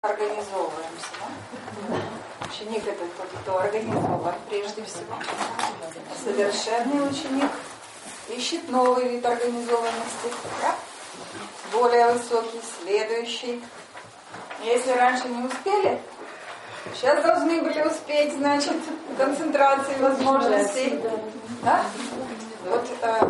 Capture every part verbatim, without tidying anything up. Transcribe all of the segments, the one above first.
Организовываемся, да? Ученик это тот, кто организован прежде всего. Совершенный ученик ищет новый вид организованности, да? Более высокий, следующий. Если раньше не успели, сейчас должны были успеть, значит, концентрации возможностей. Да? Вот, э,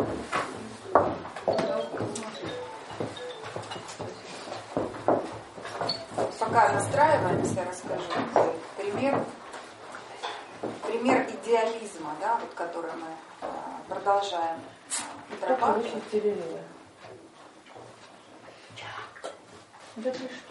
пока настраиваемся, расскажу пример, пример идеализма, да, вот, который мы э, продолжаем дорабатывать. Да ты что?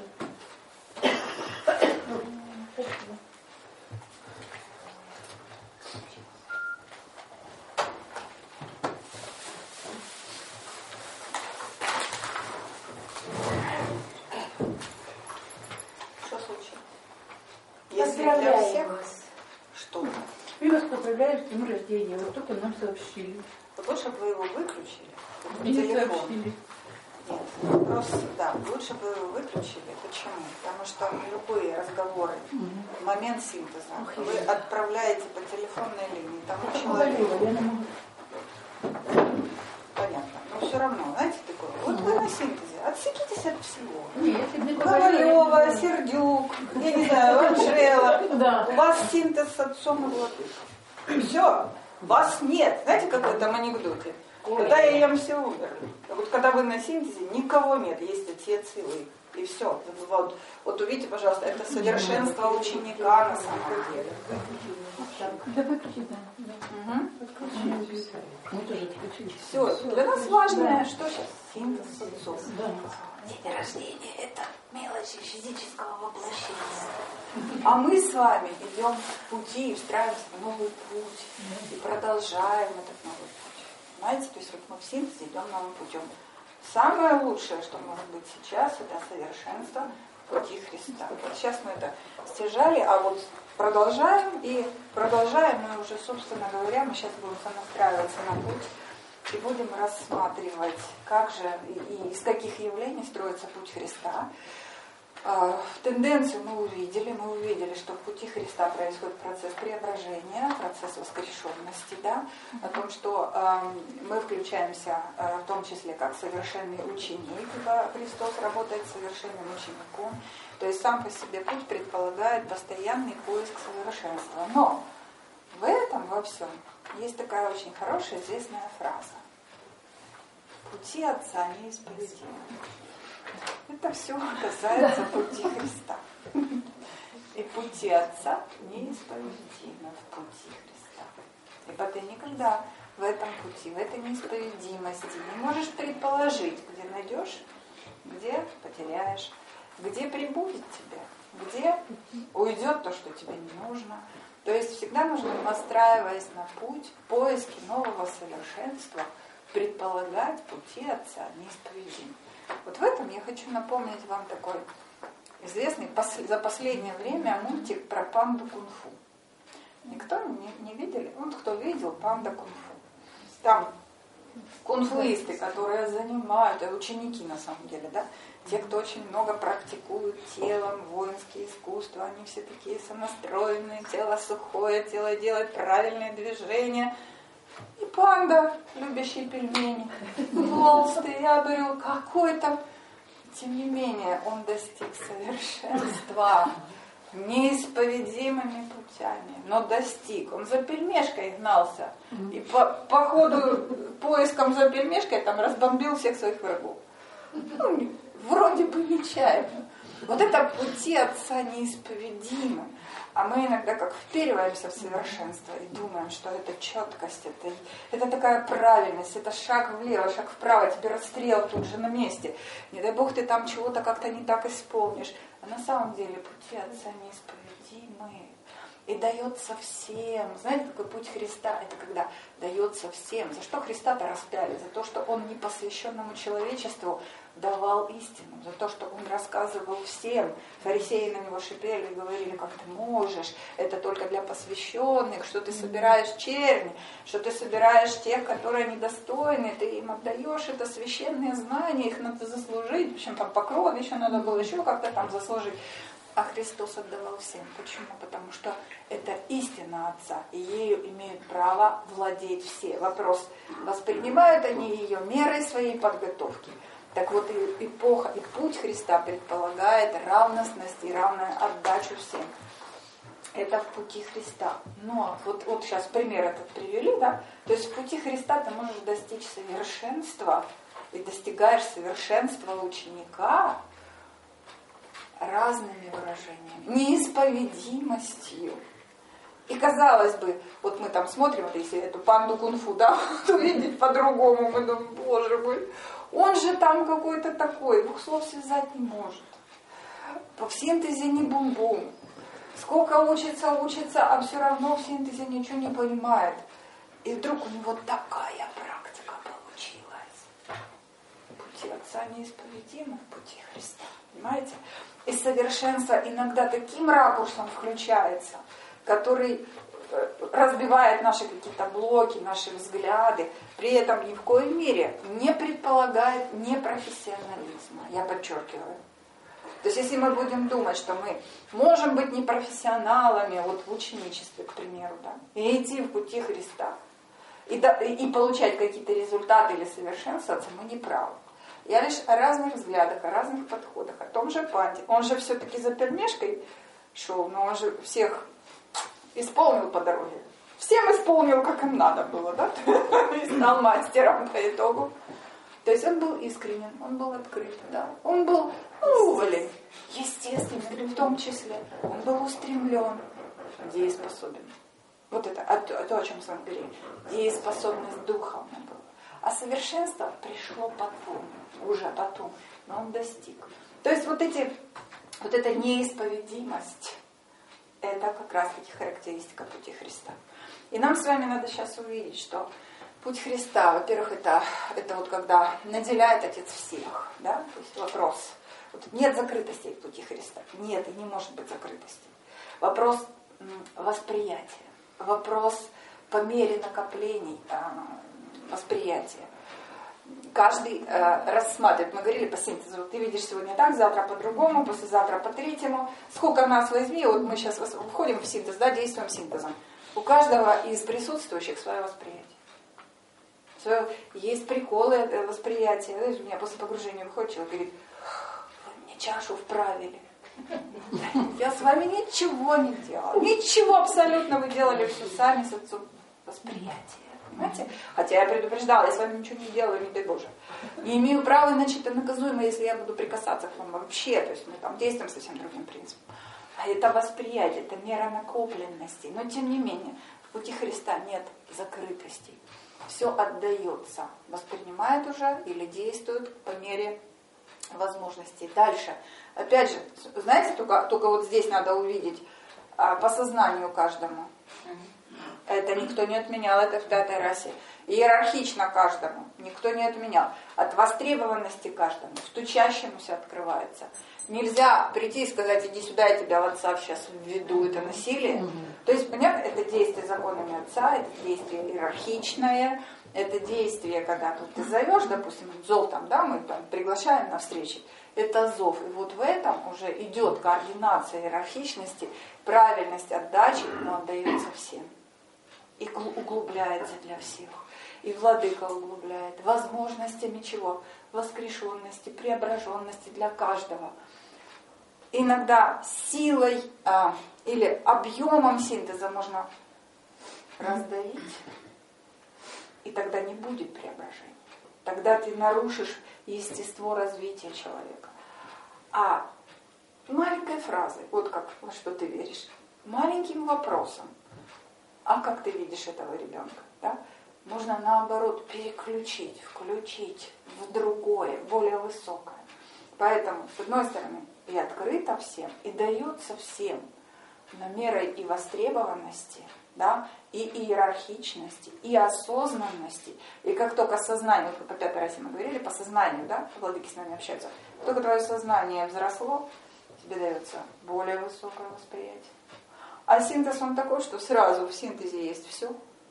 Что случилось? Если для всех, что? Мы вас поздравляем с днем рождения. Вот только нам сообщили. Лучше бы вы его выключили. И не сообщили. Нет, вопрос, да, лучше бы вы выключили. Почему? Потому что любые разговоры, угу. момент синтеза, Ох, вы я. отправляете по телефонной линии тому человеку. Я не могу. Понятно. Но все равно, знаете, такое, вот вы на синтезе, отсекитесь от всего. Нет, Ковалева, Сердюк, я не знаю, Анжела. Да. У вас синтез с отцом и владыкой. Все, вас нет. Знаете, как в этом анекдоте? Когда я ем все умерли. Вот когда вы на синтезе, никого нет, есть отец и вы. И все. Вот, вот увидите, пожалуйста, это совершенство ученика на самом деле. Да выключи, да. Угу. Все. Для нас важное, что сейчас? Синтез с отцом. Да. День рождения – это мелочи физического воплощения. А мы с вами идем в пути, встраиваемся в новый путь. И продолжаем этот новый путь. Знаете, то есть вот мы в синтезе идем новым путем. Самое лучшее, что может быть сейчас, это совершенство пути Христа. Вот сейчас мы это стяжали, а вот продолжаем, и продолжаем мы уже, собственно говоря, мы сейчас будем сонастраиваться на путь и будем рассматривать, как же и, и из каких явлений строится путь Христа. Тенденцию мы увидели, мы увидели, что в пути Христа происходит процесс преображения, процесс воскрешенности, да, о том, что э, мы включаемся э, в том числе как совершенный ученик, ибо Христос работает совершенным учеником, то есть сам по себе путь предполагает постоянный поиск совершенства. Но в этом во всем есть такая очень хорошая известная фраза: пути Отца неисповедимы. Это все касается пути Христа. И пути Отца неисповедимы в пути Христа. Ибо ты никогда в этом пути, в этой неисповедимости не можешь предположить, где найдешь, где потеряешь, где прибудет тебе, где уйдет то, что тебе не нужно. То есть всегда нужно, настраиваясь на путь, поиски нового совершенства, предполагать пути Отца неисповедимы. Вот в этом я хочу напомнить вам такой известный за последнее время мультик про панду кунг-фу. Никто не, не видели? Вот кто видел панда кунг-фу. Там кунг-фуисты, которые занимают, и ученики на самом деле, да, те, кто очень много практикуют телом, воинские искусства, они все такие сонастроенные, тело сухое, тело делает правильные движения. И панда, любящий пельмени, толстый, я говорю, какой там. Тем не менее, он достиг совершенства неисповедимыми путями, но достиг. Он за пельмешкой гнался, и по, по ходу поиском за пельмешкой там разбомбил всех своих врагов. Ну, вроде бы нечаянно. Вот это пути Отца неисповедимы. А мы иногда как впериваемся в совершенство и думаем, что это четкость, это, это такая правильность, это шаг влево, шаг вправо, тебе расстрел тут же на месте. Не дай Бог ты там чего-то как-то не так исполнишь. А на самом деле пути Отца неисповедимы. И дается всем. Знаете, такой путь Христа, это когда дается всем. За что Христа-то распяли? За то, что Он непосвященному человечеству давал истину. За то, что Он рассказывал всем. Фарисеи на Него шипели и говорили, как ты можешь, это только для посвященных, что ты собираешь черни, что ты собираешь тех, которые недостойны, ты им отдаешь это священные знания, их надо заслужить. В общем, там покров еще надо было еще как-то там заслужить. а Христос отдавал всем. Почему? Потому что это истина Отца, и ею имеют право владеть все. Вопрос, воспринимают они ее мерой своей подготовки. Так вот, и эпоха, и путь Христа предполагает равностность и равную отдачу всем. Это в пути Христа. Но вот, вот сейчас пример этот привели, да? То есть в пути Христа ты можешь достичь совершенства, и достигаешь совершенства ученика разными выражениями, неисповедимостью. И казалось бы, вот мы там смотрим, вот если эту панду кунг-фу, да, увидеть по-другому, мы думаем, боже мой, он же там какой-то такой, двух слов связать не может. В синтезе не бум-бум. Сколько учится, учится, а все равно в синтезе ничего не понимает. И вдруг у него такая практика получилась. Пути Отца неисповедимы, пути Христа. Понимаете? И совершенство иногда таким ракурсом включается, который разбивает наши какие-то блоки, наши взгляды, при этом ни в коей мере не предполагает непрофессионализма. Я подчеркиваю. То есть если мы будем думать, что мы можем быть непрофессионалами, вот в ученичестве, к примеру, да, и идти в пути Христа, и, да, и получать какие-то результаты или совершенствоваться, мы не правы. Я лишь о разных взглядах, о разных подходах, о том же Панде. Он же все-таки за пермешкой шел, но он же всех исполнил по дороге. Всем исполнил, как им надо было, да? И стал мастером по итогу. То есть он был искренен, он был открыт, да. Он был уволен, естественен в том числе. Он был устремлен, дееспособен. Вот это, а то, то, о чем с вами говорили. Дееспособность духа у него была. А совершенство пришло потом, уже потом, но он достиг. То есть вот эти, вот эта неисповедимость, это как раз-таки характеристика пути Христа. И нам с вами надо сейчас увидеть, что путь Христа, во-первых, это, это вот когда наделяет Отец всех, да, то есть вопрос, вот нет закрытости в пути Христа, нет и не может быть закрытости. Вопрос восприятия, вопрос по мере накоплений восприятия. Каждый э, рассматривает, мы говорили по синтезу, ты видишь сегодня так, завтра по-другому, послезавтра по-третьему. Сколько нас возьми, вот мы сейчас входим в синтез, да, действуем синтезом. У каждого из присутствующих свое восприятие. Свое, есть приколы восприятия. Знаешь, у меня после погружения выходит человек и говорит, вы мне чашу вправили. Я с вами ничего не делала. Ничего абсолютно, вы делали все сами с отцом. Восприятие. Понимаете? Хотя я предупреждала, я с вами ничего не делаю, не дай Боже. Не имею права, иначе это наказуемо, если я буду прикасаться к вам вообще. То есть мы там действуем совсем другим принципом. А это восприятие, это мера накопленности. Но тем не менее, в пути Христа нет закрытости. Все отдается, воспринимает уже или действует по мере возможностей. Дальше. Опять же, знаете, только, только вот здесь надо увидеть а, по сознанию каждому. Это никто не отменял, это в пятой расе. Иерархично каждому, никто не отменял. От востребованности каждому, стучащемуся открывается. Нельзя прийти и сказать, иди сюда, я тебя в отца сейчас введу, это насилие. Угу. То есть, понятно, это действие законами отца, это действие иерархичное, это действие, когда тут ты зовешь, допустим, зов там, да, мы там приглашаем на встречи, это зов. И вот в этом уже идет координация иерархичности, правильность отдачи, но отдается всем. И углубляется для всех. И владыка углубляет возможностями чего? Воскрешенности, преображенности для каждого. Иногда силой а, или объемом синтеза можно раздавить, и тогда не будет преображения. Тогда ты нарушишь естество развития человека. А маленькой фразой, вот как, во что ты веришь, маленьким вопросом, а как ты видишь этого ребенка? Да? Можно наоборот переключить, включить в другое, более высокое. Поэтому, с одной стороны, и открыто всем, и дается всем, но мерой и востребованности, да, и иерархичности, и осознанности. И как только сознание, вот по пятой расе мы говорили, по сознанию, да, владыки с нами общаются, как только твое сознание взросло, тебе дается более высокое восприятие. А синтез он такой, что сразу в синтезе есть все.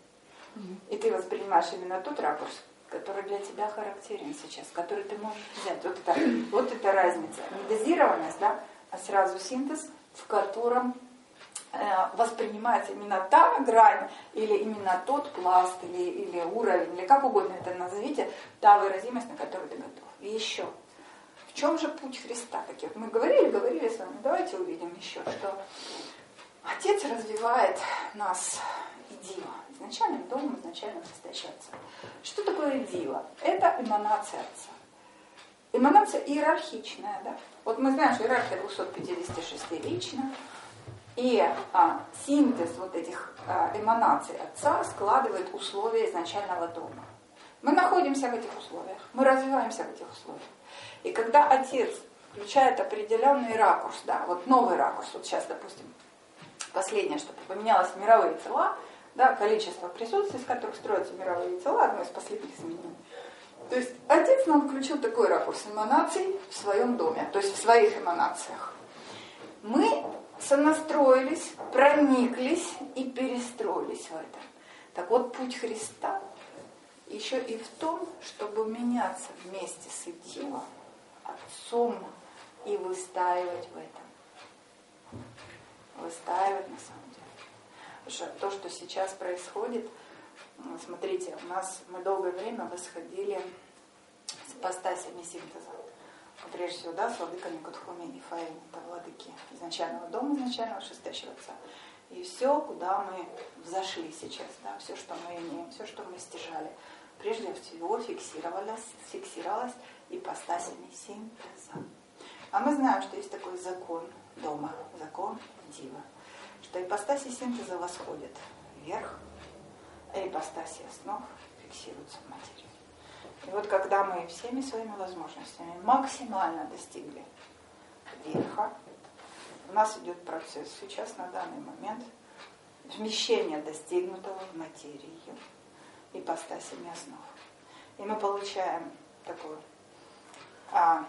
И ты воспринимаешь именно тот ракурс, который для тебя характерен сейчас, который ты можешь взять. Вот это, вот это разница. Не дозированность, да, сразу синтез, в котором воспринимается именно та грань, или именно тот пласт, или, или уровень, или как угодно это назовите, та выразимость, на которую ты готов. И еще, в чем же путь Христа? Такие вот мы говорили, говорили с вами, давайте увидим еще, что Отец развивает нас идива, изначальным домом, изначальным состоящим Отца. Что такое идива? Это эманация Отца. Эманация иерархичная, да? Вот мы знаем, что иерархия двухсот пятидесяти шести лична, и а, синтез вот этих а, эманаций Отца складывает условия изначального дома. Мы находимся в этих условиях, мы развиваемся в этих условиях. И когда Отец включает определенный ракурс, да, вот новый ракурс, вот сейчас, допустим, последнее, что поменялось, мировые тела, да, количество присутствий, из которых строятся мировые тела, одно из последних изменений. То есть Отец нам включил такой ракурс эманаций в своем доме, то есть в своих эманациях. Мы сонастроились, прониклись и перестроились в это. Так вот, путь Христа еще и в том, чтобы меняться вместе с идивом, Отцом, и выстаивать в этом. Выстаивать на самом деле. Потому что то, что сейчас происходит, смотрите, у нас мы долгое время восходили с ипостасями синтеза. Прежде всего, да, с владыками Кутхуми и Фаэни, это владыки изначального дома, изначального шестящего Отца. И все, куда мы взошли сейчас, да, все, что мы имеем, все, что мы стяжали, прежде всего фиксировалось, фиксировалось ипостасями синтеза. А мы знаем, что есть такой закон дома, закон дива, что ипостаси синтеза восходят вверх, а ипостаси основ фиксируются в материи. И вот когда мы всеми своими возможностями максимально достигли верха, у нас идет процесс сейчас на данный момент вмещения достигнутого в материю ипостасями основ. И мы получаем такую, а,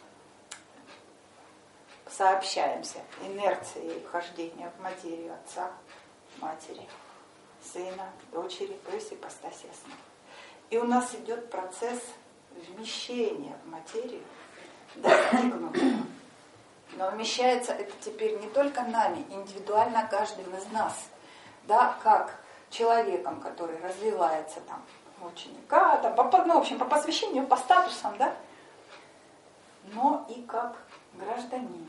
сообщаемся инерцией вхождения в материю Отца, Матери, Сына, Дочери, то есть ипостаси основ. И у нас идет процесс вмещения в материю достигнутого. Но вмещается это теперь не только нами, индивидуально каждым из нас, да, как человеком, который развивается там, ученика, там, по, ну, в общем, по посвящению, по статусам, да, но и как гражданином.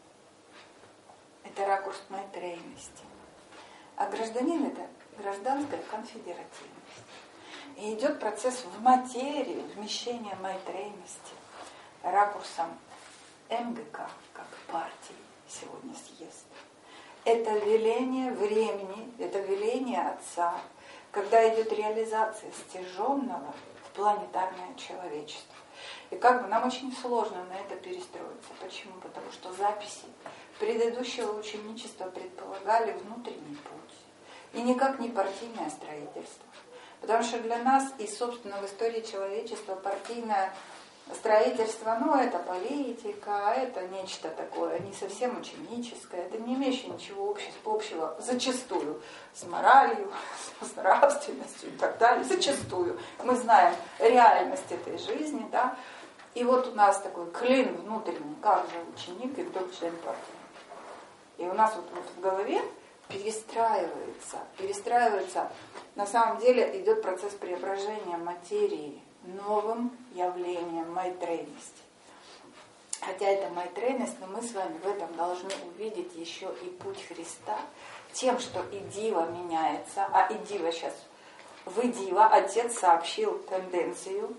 Это ракурс майтрейности. А гражданин – это гражданская конфедеративность. И идет процесс в материю, вмещения майтрейности, ракурсом эм гэ ка, как партии сегодня съезд. Это веление времени, это веление Отца, когда идет реализация стяженного в планетарное человечество. И как бы нам очень сложно на это перестроиться. Почему? Потому что записи предыдущего ученичества предполагали внутренний путь. И никак не партийное строительство. Потому что для нас и, собственно, в истории человечества партийное строительство, ну, это политика, это нечто такое не совсем ученическое, это не имеющее ничего общего, зачастую, с моралью, с нравственностью и так далее, зачастую. Мы знаем реальность этой жизни, да, и вот у нас такой клин внутренний, как же ученик и кто член партии. И у нас вот, вот в голове перестраивается, перестраивается, на самом деле идет процесс преображения материи новым явлением майтрейности. Хотя это майтрейность, но мы с вами в этом должны увидеть еще и путь Христа, тем, что идива меняется, а идива сейчас в идива Отец сообщил тенденцию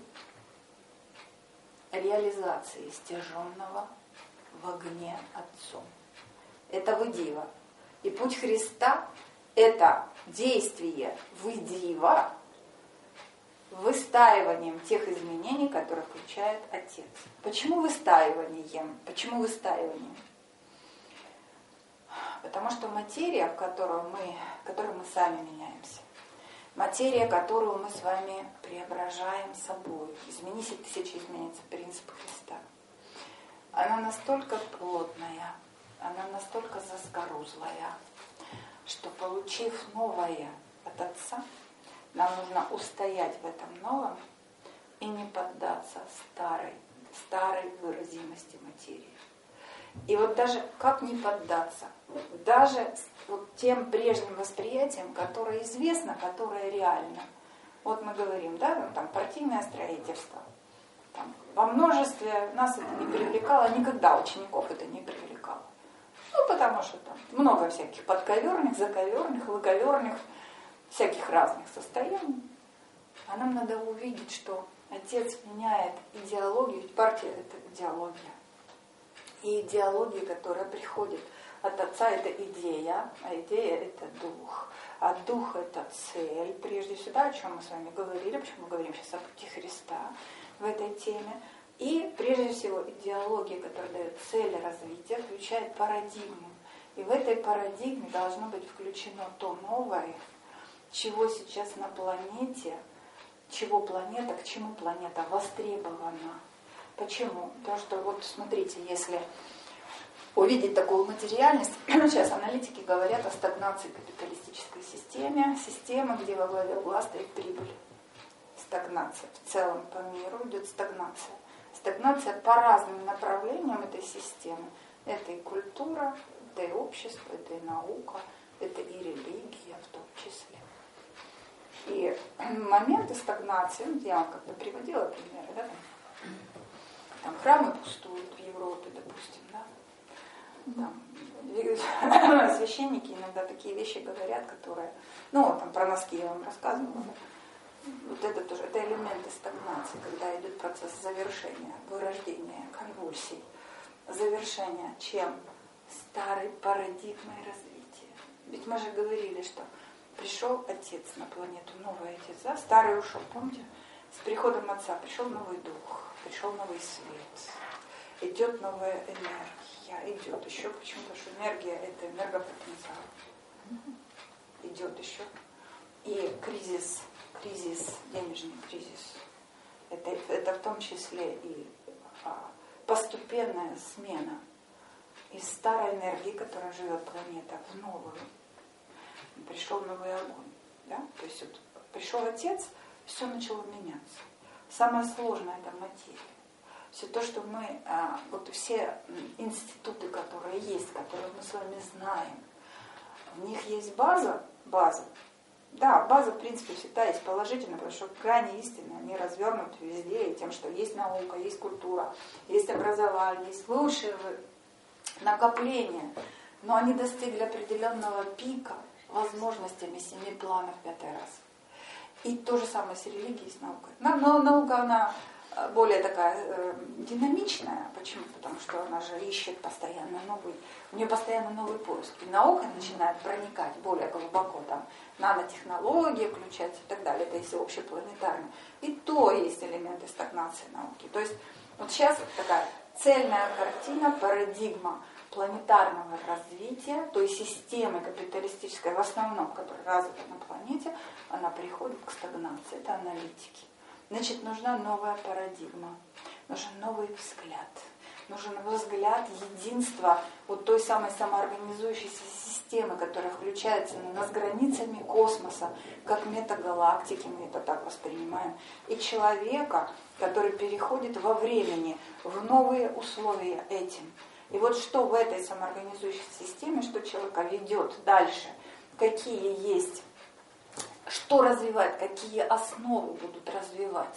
реализации стяженного в огне Отцом. Это в идива. И путь Христа – это действие в идива, выстаиванием тех изменений, которые включает Отец. Почему выстаиванием? Почему выстаиванием? Потому что материя, в которую мы, в которой мы сами меняемся, материя, которую мы с вами преображаем собой, изменись и тысячи изменится принцип Христа, она настолько плотная, она настолько заскорузлая, что, получив новое от Отца, нам нужно устоять в этом новом и не поддаться старой, старой выразимости материи. И вот даже как не поддаться, даже вот тем прежним восприятиям, которое известно, которое реально. Вот мы говорим, да, там, там партийное строительство. Там, во множестве нас это не привлекало, никогда учеников это не привлекало. Ну, потому что там много всяких подковерных, заковерных, лыковерных, всяких разных состояний. А нам надо увидеть, что Отец меняет идеологию, ведь партия – это идеология. И идеология, которая приходит от Отца, это идея, а идея – это дух. А дух – это цель, прежде всего, о чем мы с вами говорили, почему мы говорим сейчас о пути Христа в этой теме. И, прежде всего, идеология, которая дает цели развития, включает парадигму. И в этой парадигме должно быть включено то новое, чего сейчас на планете, чего планета, к чему планета востребована. Почему? Потому что, вот смотрите, если увидеть такую материальность, сейчас аналитики говорят о стагнации капиталистической системе, система, где во главе угла стоит прибыль. Стагнация. В целом по миру идет стагнация. Стагнация по разным направлениям этой системы. Это и культура, это и общество, это и наука, это и религия в том числе. И моменты стагнации, я вам как-то приводила примеры, да, там, там храмы пустуют в Европе, допустим, да. Там, священники иногда такие вещи говорят, которые, ну, там про носки я вам рассказывала. Вот это тоже, это элементы стагнации, когда идет процесс завершения, вырождения, конвульсий, завершения чем? Старой парадигмой развития. Ведь мы же говорили, что пришел Отец на планету, новый Отец, да? Старый ушел, помните? С приходом Отца пришел новый Дух, пришел новый свет, идет новая энергия, идет еще, почему? Потому что энергия – это энергопотенциал. Идет еще. И кризис, кризис, денежный кризис, это, это в том числе и а, постепенная смена из старой энергии, которая живет планета, в новую. Пришел новый огонь. Да? То есть вот, пришел Отец, все начало меняться. Самое сложное – это материя. Все то, что мы, а, вот все институты, которые есть, которые мы с вами знаем, в них есть база, база. Да, база, в принципе, всегда есть положительная, потому что крайне истинные, они развернуты везде, и тем, что есть наука, есть культура, есть образование, есть лучшие накопления, но они достигли определенного пика возможностями семи планов пятый раз. И то же самое с религией, с наукой. Но наука, она более такая э, динамичная. Почему? Потому что она же ищет постоянно новый, у нее постоянно новый поиск. И наука начинает проникать более глубоко, там, нанотехнологии включаются и так далее. Это если общепланетарно. И то есть элементы стагнации науки. То есть вот сейчас такая цельная картина, парадигма планетарного развития, той системы капиталистической, в основном, которая развита на планете, она приходит к стагнации. Это аналитики. Значит, нужна новая парадигма, нужен новый взгляд, нужен взгляд единства вот той самой самоорганизующейся системы, которая включается на нас границами космоса, как метагалактики, мы это так воспринимаем, и человека, который переходит во времени в новые условия этим. И вот что в этой самоорганизующей системе, что человека ведет дальше, какие есть, что развивать, какие основы будут развивать.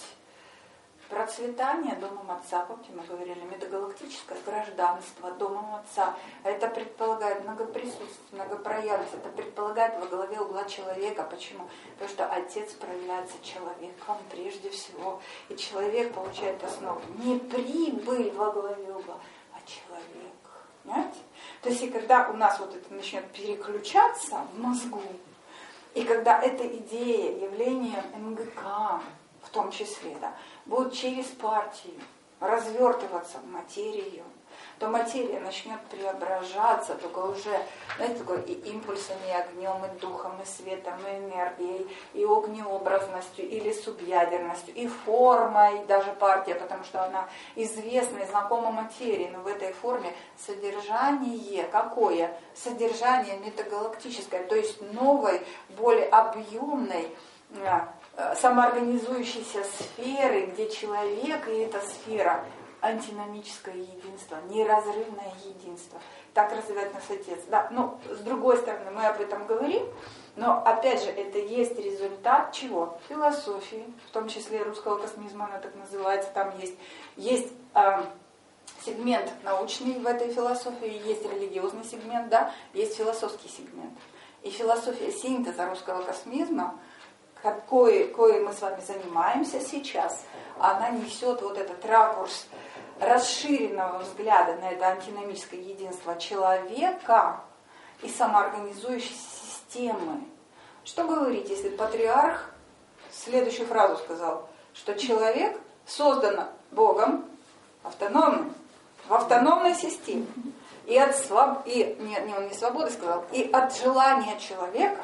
Процветание Домом Отца, помните, мы говорили, метагалактическое гражданство Домом Отца. Это предполагает многоприсутствие, многопроявность, это предполагает во главе угла человека. Почему? Потому что Отец проявляется человеком прежде всего. И человек получает основу. Не прибыль во главе угла, а человек. Понимаете? То есть и когда у нас вот это начнет переключаться в мозгу, и когда эта идея, явление эм гэ ка, в том числе, да, будет через партию развертываться в материю, то материя начнет преображаться, только уже, знаете, такой и импульсами, и огнем, и духом, и светом, и энергией, и огнеобразностью, или субъядерностью, и формой даже партия, потому что она известна и знакома материи, но в этой форме содержание какое? Содержание метагалактическое, то есть новой, более объемной, самоорганизующейся сферы, где человек и эта сфера антиномическое единство, неразрывное единство. Так развивает нас Отец. Да, но с другой стороны, мы об этом говорим, но опять же, это есть результат чего? Философии, в том числе русского космизма, она так называется, там есть, есть э, сегмент научный в этой философии, есть религиозный сегмент, да, есть философский сегмент. И философия синтеза русского космизма, какой, кое мы с вами занимаемся сейчас, она несет вот этот ракурс расширенного взгляда на это антиномическое единство человека и самоорганизующейся системы. Что говорить, если патриарх следующую фразу сказал, что человек создан Богом автономным, в автономной системе. И от своб... и не, не он не свободы сказал, и от желания человека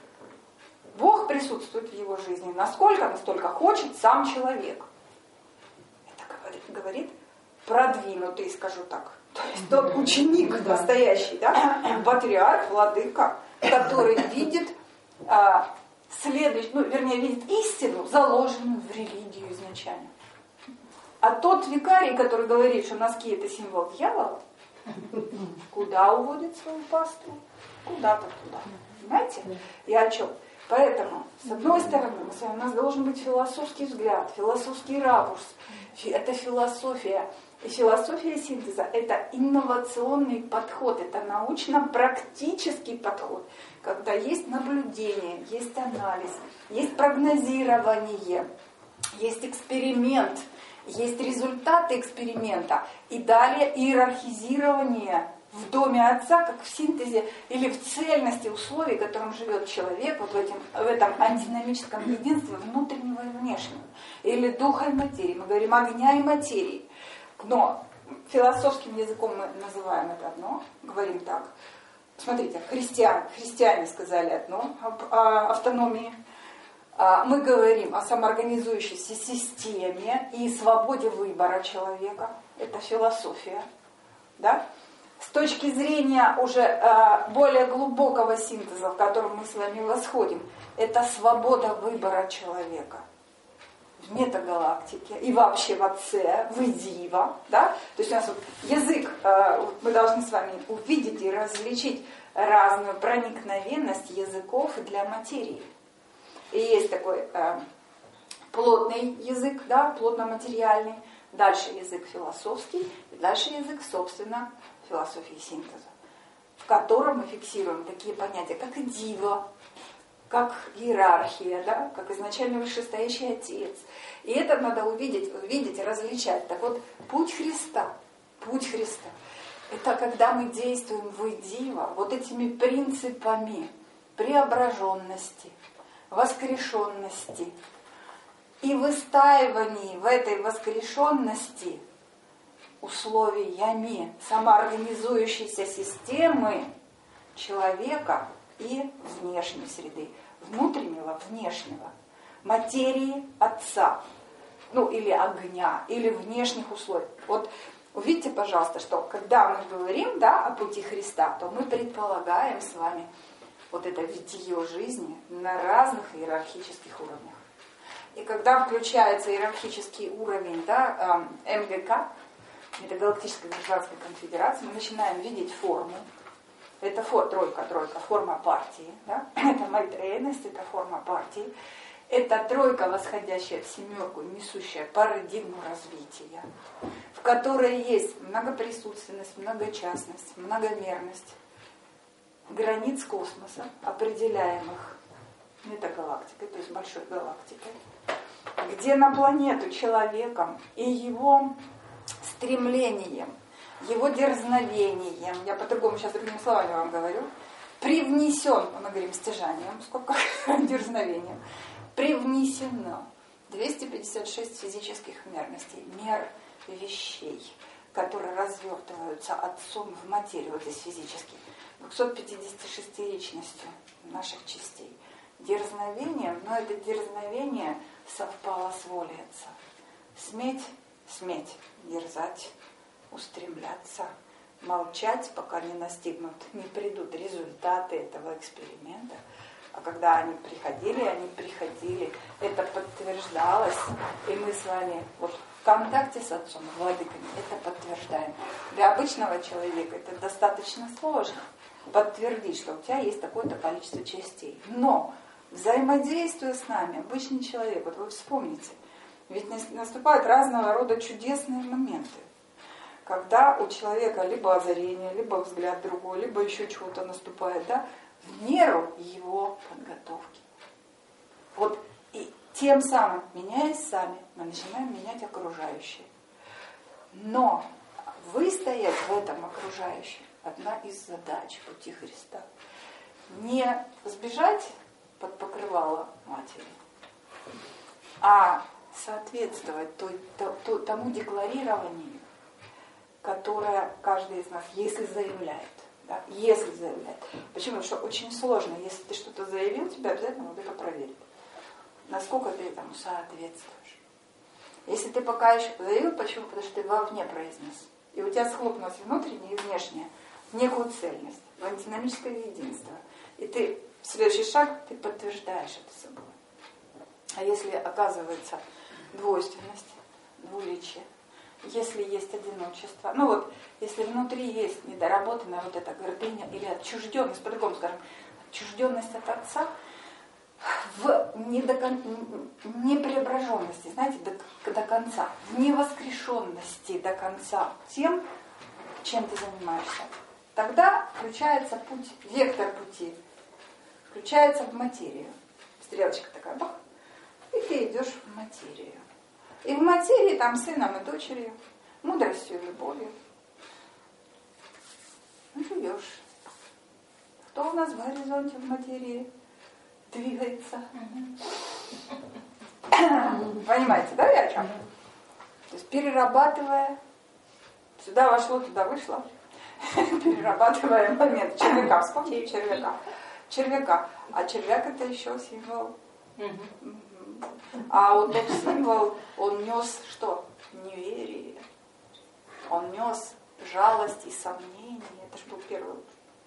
Бог присутствует в его жизни. Насколько, настолько хочет сам человек. Это говорит, говорит продвинутый, скажу так. То есть тот ученик настоящий, да, патриарх, владыка, который видит а, следующий, ну, вернее, видит истину, заложенную в религию изначально. А тот викарий, который говорит, что носки это символ дьявола, куда уводит свою паству? Куда-то туда. Понимаете? И о чем? Поэтому, с одной стороны, мы с вами, у нас должен быть философский взгляд, философский ракурс. Это философия. И философия синтеза – это инновационный подход, это научно-практический подход, когда есть наблюдение, есть анализ, есть прогнозирование, есть эксперимент, есть результаты эксперимента и далее иерархизирование в доме Отца, как в синтезе или в цельности условий, в котором живет человек, вот в, этим, в этом антиномическом единстве внутреннего и внешнего, или духа и материи. Мы говорим огня и материи. Но философским языком мы называем это одно, говорим так. Смотрите, христиан, христиане сказали одно о автономии. Мы говорим о самоорганизующейся системе и свободе выбора человека. Это философия. Да? С точки зрения уже более глубокого синтеза, в котором мы с вами восходим, это свобода выбора человека. В метагалактике и вообще в Отце, в Идива, да? То есть у нас вот язык, мы должны с вами увидеть и различить разную проникновенность языков для материи. И есть такой э, плотный язык, да, плотно-материальный, дальше язык философский, и дальше язык, собственно, философии синтеза, в котором мы фиксируем такие понятия, как идива, как иерархия, да, как изначально вышестоящий Отец. И это надо увидеть, увидеть и различать. Так вот, путь Христа, путь Христа, это когда мы действуем в идива вот этими принципами преображенности, воскрешенности и выстаивании в этой воскрешенности условиями самоорганизующейся системы человека и внешней среды, внутреннего, внешнего, материи Отца, ну или огня, или внешних условий. Вот увидите, пожалуйста, что когда мы говорим, да, о пути Христа, то мы предполагаем с вами вот это витие жизни на разных иерархических уровнях. И когда включается иерархический уровень, да, эм гэ ка, Межгалактической гражданской конфедерации, мы начинаем видеть форму. Это фор, тройка, тройка, форма партии. Да? Это майтрейность, это форма партии. Это тройка, восходящая в семерку, несущая парадигму развития, в которой есть многоприсутственность, многочастность, многомерность границ космоса, определяемых метагалактикой, то есть большой галактикой, где на планету человеком и его стремлением, его дерзновением, я по-другому сейчас другими словами вам говорю, привнесен, мы говорим стяжанием, сколько дерзновением, привнесено двести пятьдесят шесть физических мерностей, мер вещей, которые развертываются Отцом в материю, вот здесь физически, двухсот пятидесяти шести личностью наших частей. Дерзновением, но это дерзновение совпало с волей Отца. Сметь, сметь дерзать, устремляться, молчать, пока не настигнут, не придут результаты этого эксперимента. А когда они приходили, они приходили, это подтверждалось, и мы с вами вот контакте с Отцом, владыками, это подтверждаем. Для обычного человека это достаточно сложно подтвердить, что у тебя есть такое-то количество частей. Но взаимодействуя с нами, обычный человек, вот вы вспомните, ведь наступают разного рода чудесные моменты, когда у человека либо озарение, либо взгляд другой, либо еще чего-то наступает, да, в меру его подготовки. Вот и тем самым, меняясь сами, мы начинаем менять окружающее. Но выстоять в этом окружающем – одна из задач пути Христа. Не сбежать под покрывало матери, а соответствовать той, то, тому декларированию, которое каждый из нас, если заявляет. Да, если заявляет. Почему? Потому что очень сложно. Если ты что-то заявил, тебя обязательно надо проверить. Насколько ты этому соответствуешь. Если ты пока еще заявил, почему? Потому что ты вовне произнес. И у тебя схлопнулось внутреннее и внешнее в некую цельность, в антиномическое единство. И ты в следующий шаг ты подтверждаешь это собой. А если оказывается двойственность, двуличие, если есть одиночество, ну вот, если внутри есть недоработанная вот эта гордыня или отчужденность, по-другому скажем, отчужденность от Отца, в недокон... непреображенности, знаете, до, до конца, в невоскрешенности до конца тем, чем ты занимаешься, тогда включается путь, вектор пути, включается в материю. Стрелочка такая, бах, и ты идешь в материю. И в материи там сыном и дочерью, мудростью и любовью. Ну, живешь. Кто у нас в горизонте в материи двигается? Понимаете, да, я о чем? То есть перерабатывая, сюда вошло, туда вышло, перерабатывая момент червяка, вспомните червяка. Червяка. А червяк это еще символ. А вот тот символ, он нес что? Неверие. Он нес жалость и сомнение. Это же был первый.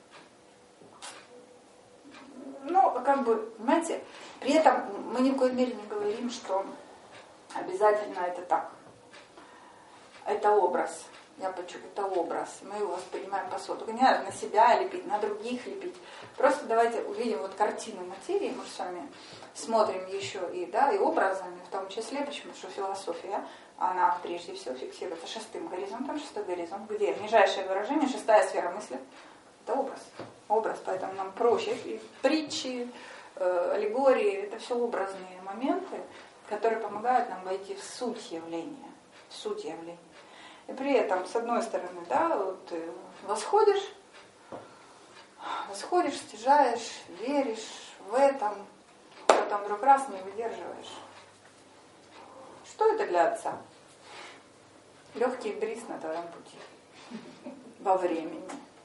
Ну, как бы, понимаете, при этом мы ни в коей мере не говорим, что обязательно это так. Это образ. Я подчеркну, это образ. Мы его воспринимаем по-своему. Только не надо на себя лепить, на других лепить. Просто давайте увидим вот картину материи, мы с вами смотрим еще и, да, и образами, в том числе, почему? Потому что философия, она прежде всего фиксируется шестым горизонтом, шестой горизонт, где нижайшее выражение, шестая сфера мысли, это образ. Образ, поэтому нам проще. И притчи, э, аллегории, это все образные моменты, которые помогают нам войти в суть явления. В суть явления. И при этом, с одной стороны, да, вот ты восходишь, восходишь, стяжаешь, веришь в этом, потом вдруг раз не выдерживаешь. Что это для Отца? Легкий бриз на твоем пути. Во времени.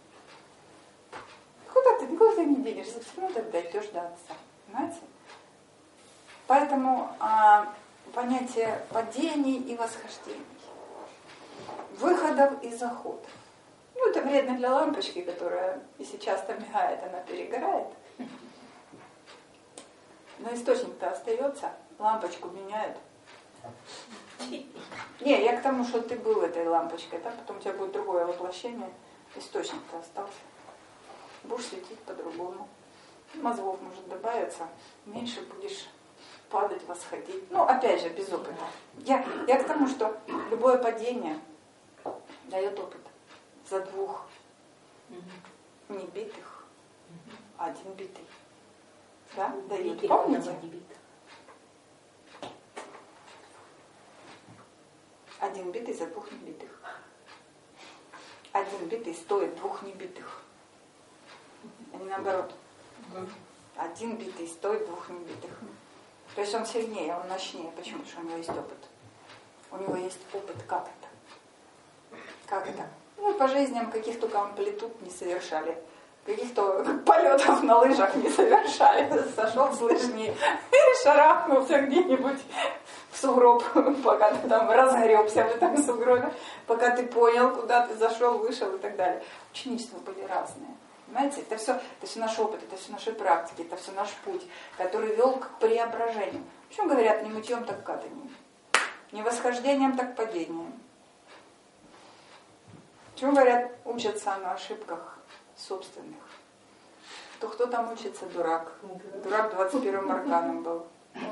Куда ты, никуда ты не денешься, все равно ты дойдешь до Отца. Понимаете? Поэтому а, понятие падений и восхождений, выходов и заходов. Ну, это вредно для лампочки, которая, если часто мигает, она перегорает. Но источник-то остается, лампочку меняют. Не, я к тому, что ты был этой лампочкой, да? Потом у тебя будет другое воплощение, источник-то остался. Будешь светить по-другому. Мозгов может добавиться, меньше будешь падать, восходить. Ну, опять же, без опыта. Я, я к тому, что любое падение дает опыт. За двух не битых, а один битый. Да, дает. Помните? Один битый за двух небитых. Один битый стоит двух небитых. А не наоборот. Один битый стоит двух небитых. То есть он сильнее, он мощнее. Почему? Потому что у него есть опыт. У него есть опыт, как это. Как это? Ну, по жизням каких только амплитуд не совершали. Каких-то полетов на лыжах не совершали. Сошел с лыжни и шарахнулся где-нибудь в сугроб, пока ты там разгребся в этом сугробе, пока ты понял, куда ты зашел, вышел и так далее. Ученичества были разные. Понимаете, это все, это все наш опыт, это все наши практики, это все наш путь, который вел к преображению. Почему говорят, не мытьем, так катанием? Не восхождением, так падением. Почему говорят, учатся на ошибках собственных? То кто там учится? Дурак. Дурак двадцать первым арканом был.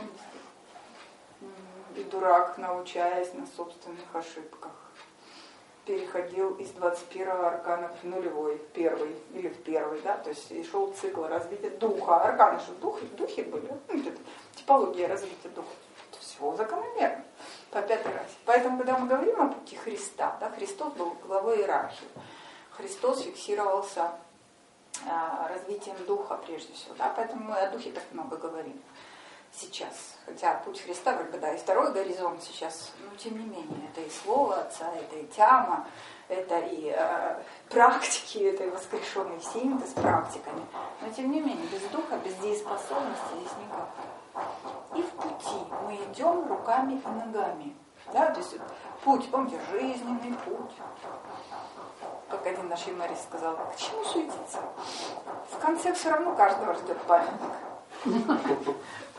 И дурак, научаясь на собственных ошибках, переходил из двадцать первого аркана в нулевой, в первый или в первый, да, то есть и шел цикл развития духа. Арканы что, духи, духи были, ну, это типология развития духа. Это все закономерно, по пятый раз. Поэтому, когда мы говорим о пути Христа, да, Христос был главой иерархии. Христос фиксировался а, развитием духа прежде всего, да, поэтому мы о духе так много говорим сейчас. Хотя путь Христа, когда и второй горизонт сейчас, но тем не менее, это и Слово Отца, это и тяма, это и э, практики, это и воскрешенный синтез с практиками. Но тем не менее, без духа, без дееспособности здесь никак. И в пути мы идем руками и ногами. Да? То есть путь, помните, жизненный путь. Как один наш юморист сказал, к чему суетиться? В конце все равно каждого ждет памятник.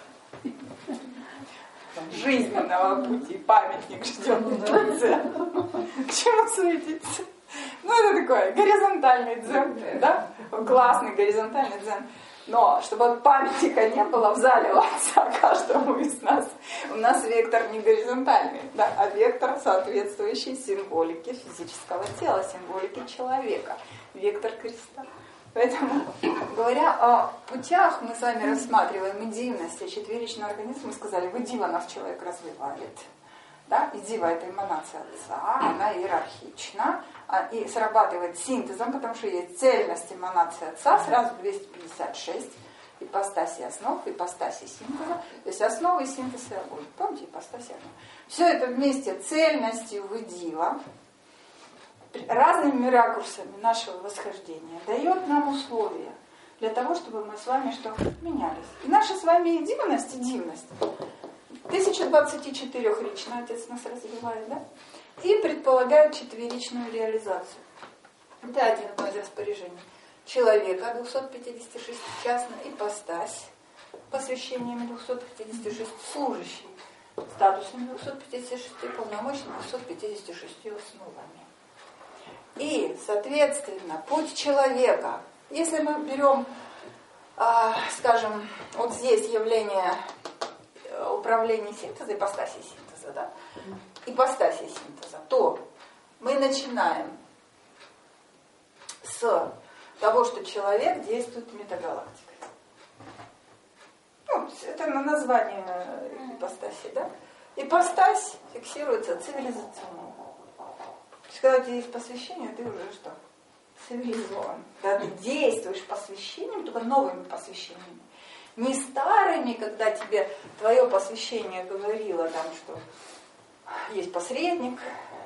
Жизненного пути памятник ждет в конце. К чему суетиться? Ну, это такой горизонтальный дзен, да? Классный горизонтальный дзен. Но, чтобы памятника не было в зале у Отца каждому из нас, у нас вектор не горизонтальный, да, а вектор, соответствующий символике физического тела, символике человека, вектор креста. Поэтому, говоря о путях, мы с вами рассматриваем и дивность, и четверичный организм. Мы сказали, в дива нас человек развивает. Да? И дива – это эманация Отца, она иерархична, и срабатывает синтезом, потому что есть цельность эманации Отца, сразу двести пятьдесят шесть, ипостаси основ, ипостаси синтеза, то есть основы, синтез и огонь. Помните, ипостаси основ. Все это вместе цельностью в дива, разными ракурсами нашего восхождения дает нам условия для того, чтобы мы с вами что менялись. И наша с вами и дивность, и дивность. тысяча двадцать четыре рично Отец нас развивает, да? И предполагает четверичную реализацию. Это один из распоряжений. Человека двести пятьдесят шесть частно, ипостась посвящениями двести пятьдесят шесть, служащий статусами двести пятьдесят шесть, полномочный двести пятьдесят шесть основами. И, соответственно, путь человека, если мы берем, э, скажем, вот здесь явление управления синтеза, ипостаси синтеза, да, ипостаси синтеза, то мы начинаем с того, что человек действует метагалактикой. Ну, это на название ипостаси, да? Ипостась фиксируется цивилизационно. То есть, когда у тебя есть посвящение, ты уже что? Цивилизован. Когда ты действуешь посвящением, только новыми посвящениями. Не старыми, когда тебе твое посвящение говорило, там, что есть посредник,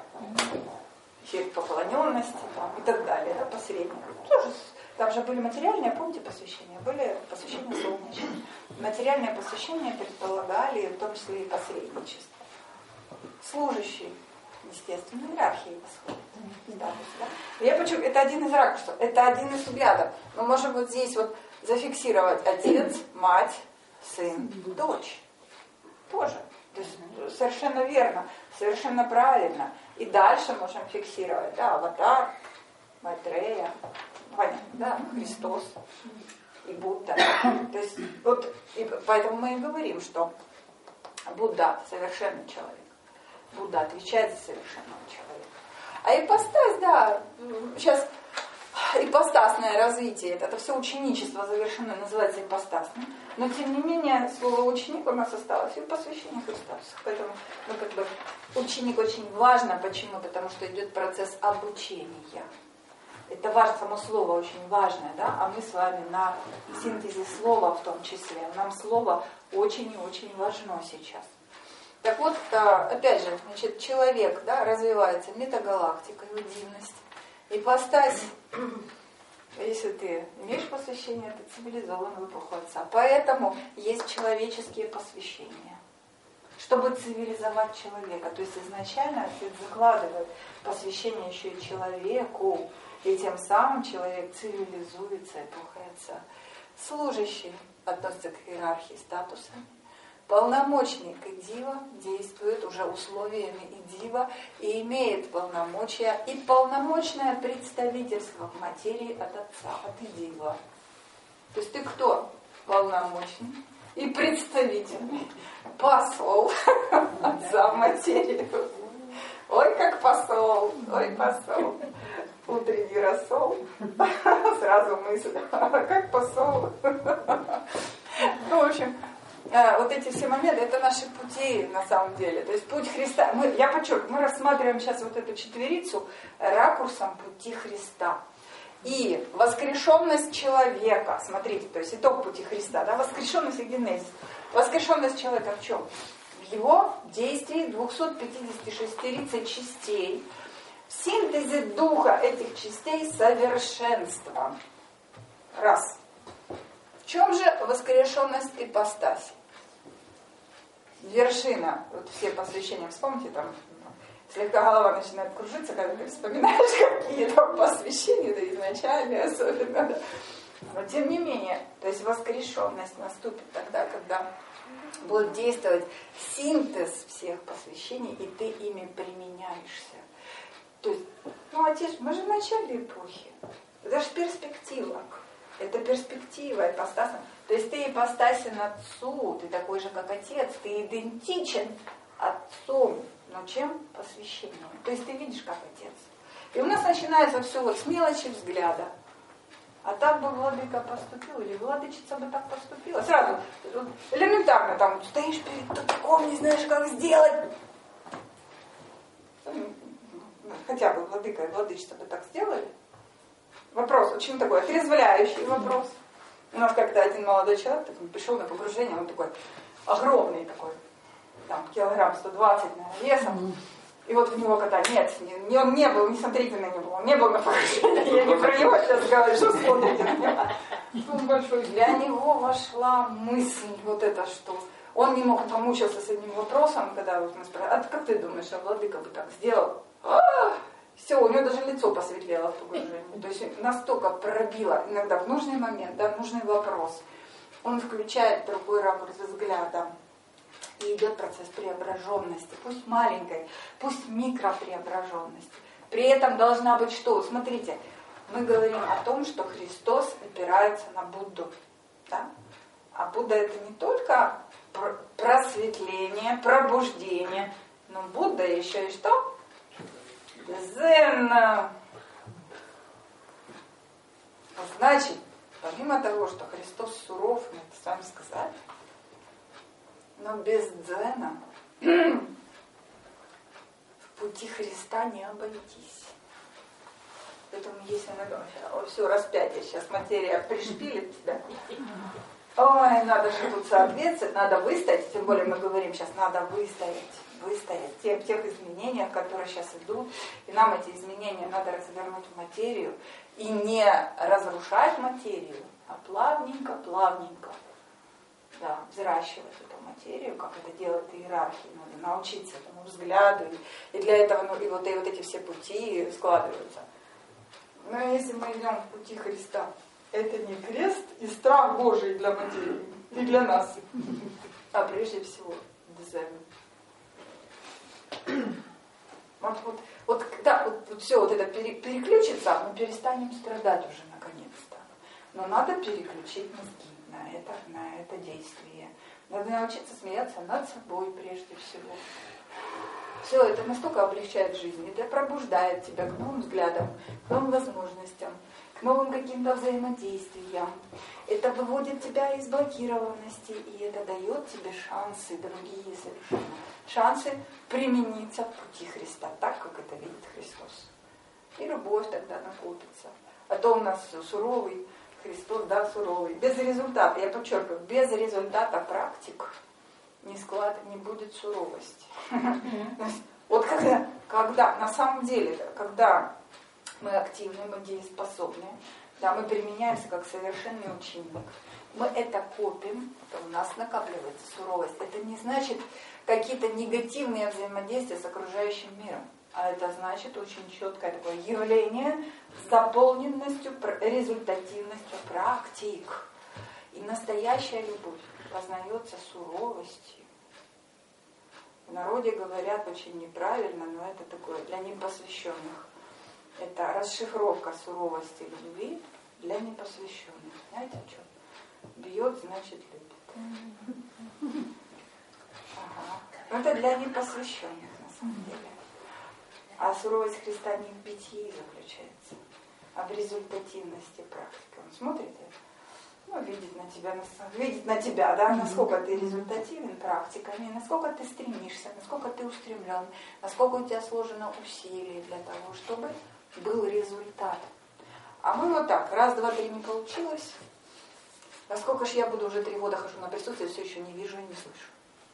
эффект поклоненности там, и так далее, да, посредник. Тоже, там же были материальные, помните, посвящения, были посвящения солнечные. Материальные посвящения предполагали в том числе и посредничество. Служащий, естественно, иерархии восходит. Да, да. Я почему, это один из ракурсов, это один из взглядов. Мы можем вот здесь вот зафиксировать отец, мать, сын, дочь. Тоже. То есть совершенно верно, совершенно правильно. И дальше можем фиксировать, да, аватар, Майтрея, понятно, да, Христос и Будда. То есть вот и поэтому мы и говорим, что Будда совершенный человек. Будда отвечает за совершенного человека. А ипостась, да, сейчас ипостасное развитие, это, это все ученичество завершено, называется ипостасным. Но тем не менее, слово ученик у нас осталось и в посвящении Христа. Поэтому ну, как бы, ученик очень важно. Почему? Потому что идет процесс обучения. Это важно, само слово очень важное, да? А мы с вами на синтезе слова в том числе. Нам слово очень и очень важно сейчас. Так вот, опять же, значит, человек, да, развивается метагалактикой, дивность. Ипостась, если ты имеешь посвящение, ты цивилизован в эпоху Отца. Поэтому есть человеческие посвящения, чтобы цивилизовать человека. То есть изначально Отец закладывает посвящение еще и человеку, и тем самым человек цивилизуется эпохой Отца. Служащий относится к иерархии статусами. Полномочный Идива действует уже условиями Идива и имеет полномочия и полномочное представительство в материи от Отца, от Идива. То есть ты кто? Полномочный и представительный посол Отца в материи. Ой, как посол, ой, посол. Утренний рассол. Сразу мысль, как посол. Ну, в общем, вот эти все моменты, это наши пути на самом деле. То есть путь Христа. Мы, я подчеркиваю, мы рассматриваем сейчас вот эту четверицу ракурсом пути Христа. И воскрешенность человека, смотрите, то есть итог пути Христа, да, воскрешенность и генезис. Воскрешенность человека в чем? В его действии двести пятьдесят шесть тридцать частей, в синтезе духа этих частей совершенства. Раз. В чем же воскрешенность ипостаси? Вершина, вот все посвящения, вспомните, там слегка голова начинает кружиться, когда ты вспоминаешь какие там посвящения, да изначальные особенно. Да. Но тем не менее, то есть воскрешенность наступит тогда, когда будет действовать синтез всех посвящений, и ты ими применяешься. То есть, ну, отец, мы же в начале эпохи. Это же перспектива. Это перспектива, ипостасна. То есть ты ипостасен Отцу, ты такой же, как Отец, ты идентичен Отцу. Но чем? Посвящением. То есть ты видишь, как Отец. И у нас начинается все вот с мелочи взгляда. А так бы владыка поступил, или владычица бы так поступила. Сразу, элементарно, там, стоишь перед тупиком, не знаешь, как сделать. Хотя бы владыка и владычица бы так сделали. Вопрос очень такой отрезвляющий вопрос. У нас как-то один молодой человек такой, пришел на погружение, он такой огромный такой, там, килограмм сто двадцать, наверное, весом. И вот в него когда нет, не, он не был, не смотрите на него, он не был на погружении, я не про него сейчас говорю, что смотрите на него. Он большой. Для него вошла мысль вот это, что он не мог, помучился с одним вопросом, когда вот мы спрашивали, а как ты думаешь, а владыка бы так сделал? А-а-а! Все, у него даже лицо посветлело в погружении. То есть настолько пробило, иногда в нужный момент, да, нужный вопрос. Он включает другой ракурс взгляда. И идет процесс преображенности, пусть маленькой, пусть микропреображенности. При этом должна быть что? Смотрите, мы говорим о том, что Христос опирается на Будду. Да? А Будда это не только просветление, пробуждение, но Будда еще и что? Дзен. Значит, помимо того, что Христос суров, мы это с вами сказали, но без дзена в пути Христа не обойтись. Поэтому если мы думаем, о, все, распятие, сейчас материя пришпилит тебя. Ой, надо же тут соответствовать, надо выстоять, тем более мы говорим сейчас, надо выстоять, выстоять в тех, тех изменениях, которые сейчас идут, и нам эти изменения надо развернуть в материю, и не разрушать материю, а плавненько, плавненько, да, взращивать эту материю, как это делает иерархия, надо научиться этому взгляду, и, и для этого, ну, и вот, и вот эти все пути складываются. Но если мы идем в пути Христа, это не крест и страх Божий для материи, и для нас, а прежде всего дзен. Вот, вот, вот когда вот, вот все вот это пере, переключится, мы перестанем страдать уже наконец-то. Но надо переключить мозги на это, на это действие. Надо научиться смеяться над собой прежде всего. Все это настолько облегчает жизнь, это пробуждает тебя к новым взглядам, к новым возможностям, к новым каким-то взаимодействиям. Это выводит тебя из блокированности, и это дает тебе шансы, другие совершенно. Шансы примениться в пути Христа, так, как это видит Христос. И любовь тогда накопится. А то у нас суровый Христос, да, суровый. Без результата, я подчеркиваю, без результата практик не склад, не будет суровости. Вот когда, когда, на самом деле, когда мы активны, мы дееспособны, да, мы применяемся как совершенный ученик, мы это копим, то у нас накапливается суровость. Это не значит какие-то негативные взаимодействия с окружающим миром, а это значит очень четкое такое явление с заполненностью, результативностью практик. И настоящая любовь, познается суровостью. В народе говорят очень неправильно, но это такое для непосвященных. Это расшифровка суровости любви для непосвященных. Знаете, что? Бьет, значит, любит. Ага. Но это для непосвященных, на самом деле. А суровость Христа не в битии заключается, а в результативности практики. Он смотрит это. Ну, видит на тебя, видит на тебя, да, насколько ты результативен практиками, насколько ты стремишься, насколько ты устремлен, насколько у тебя сложено усилий для того, чтобы был результат. А мы вот так, раз, два, три не получилось. Насколько ж я буду уже три года хожу на присутствие, все еще не вижу и не слышу.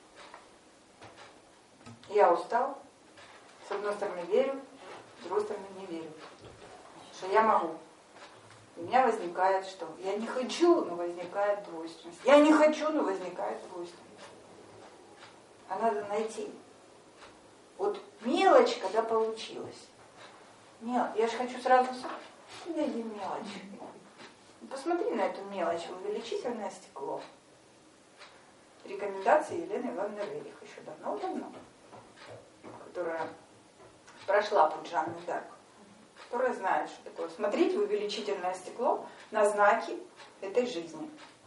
Я устал, с одной стороны верю, с другой стороны не верю, что я могу. У меня возникает что? Я не хочу, но возникает двойственность. Я не хочу, но возникает двойственность. А надо найти. Вот мелочь, когда получилась. Нет, я же хочу сразу все. Найди мелочь. Посмотри на эту мелочь, увеличительное стекло. Рекомендации Елены Ивановны Рерих еще давно-давно, которая прошла путь Жанны д'Арк, которая знает, что такое смотреть в увеличительное стекло на знаки этой жизни.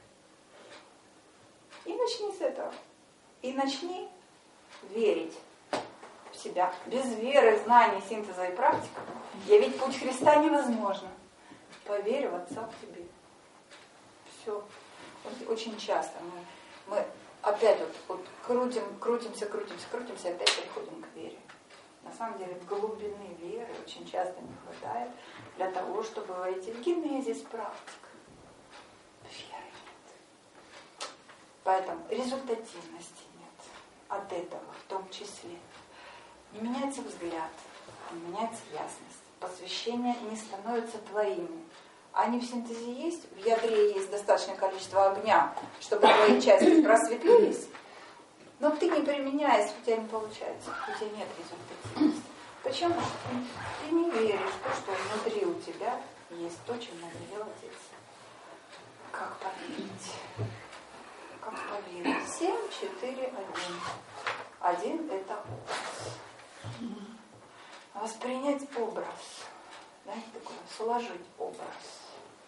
И начни с этого. И начни верить в себя. Без веры, знаний, синтеза и практики явить путь Христа невозможно. Поверь в Отца в тебе. Все. Очень часто мы, мы опять вот, вот крутим, крутимся, крутимся, крутимся, и опять приходим к вере. На самом деле глубины веры очень часто не хватает для того, чтобы войти в генезис практик. Веры нет. Поэтому результативности нет. От этого в том числе. Не меняется взгляд, не меняется ясность. Посвящения не становятся твоими. Они в синтезе есть, в ядре есть достаточное количество огня, чтобы твои части просветлились, но ты не применяясь, у тебя не получается, у тебя нет результативности. Почему? Ты не веришь в то, что внутри у тебя есть то, чем надо делать это. Как поверить? Как поверить? Семь, четыре, один. Один – это образ. Воспринять образ. Знаете, такое, сложить образ.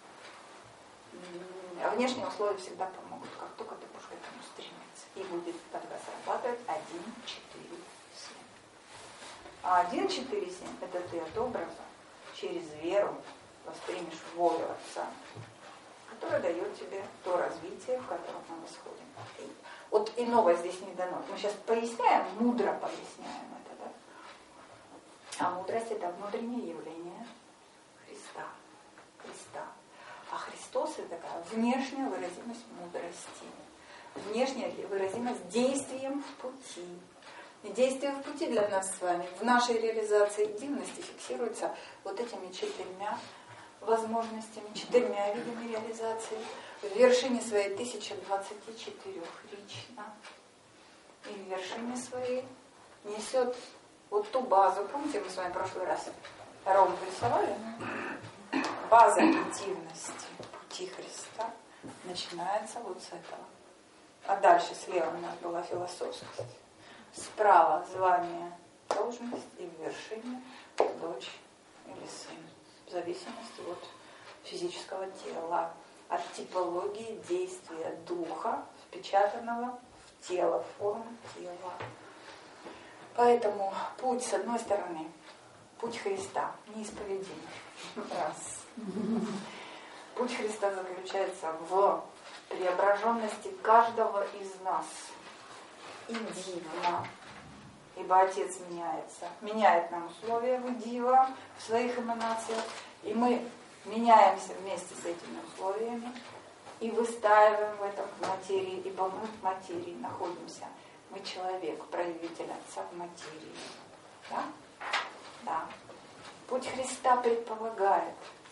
А внешние условия всегда помогут, как только ты будешь к этому стремиться. И будет тогда срабатывать один, четыре, семь. А один, четыре, семь – это ты от образа через веру воспримешь волю Отца, которая дает тебе то развитие, в котором мы восходим. И вот иного здесь не дано. Мы сейчас поясняем, мудро поясняем это, да? А мудрость – это внутреннее явление Христа. Христа. А Христос – это такая внешняя выразимость мудрости. Внешняя выразимость действием в пути. И действие в пути для нас с вами в нашей реализации дивности фиксируется вот этими четырьмя возможностями, четырьмя видами реализации в вершине своей тысячи двадцати четырёх лично. И в вершине своей несет вот ту базу. Помните, мы с вами в прошлый раз ромб рисовали? База активности пути Христа начинается вот с этого. А дальше слева у нас была философскость. Справа звание, должность, и в вершине дочь или сын. В зависимости от физического тела, от типологии действия духа, впечатанного в тело, в форму тела. Поэтому путь, с одной стороны, путь Христа неисповедим. Раз. Путь Христа заключается в преображенности каждого из нас. И дивно. Ибо Отец меняется. Меняет нам условия в дива, в своих эманациях. И мы меняемся вместе с этими условиями и выстаиваем в этом в материи, ибо мы в материи находимся. Мы человек, проявитель Отца в материи. Да? Да. Путь Христа предполагает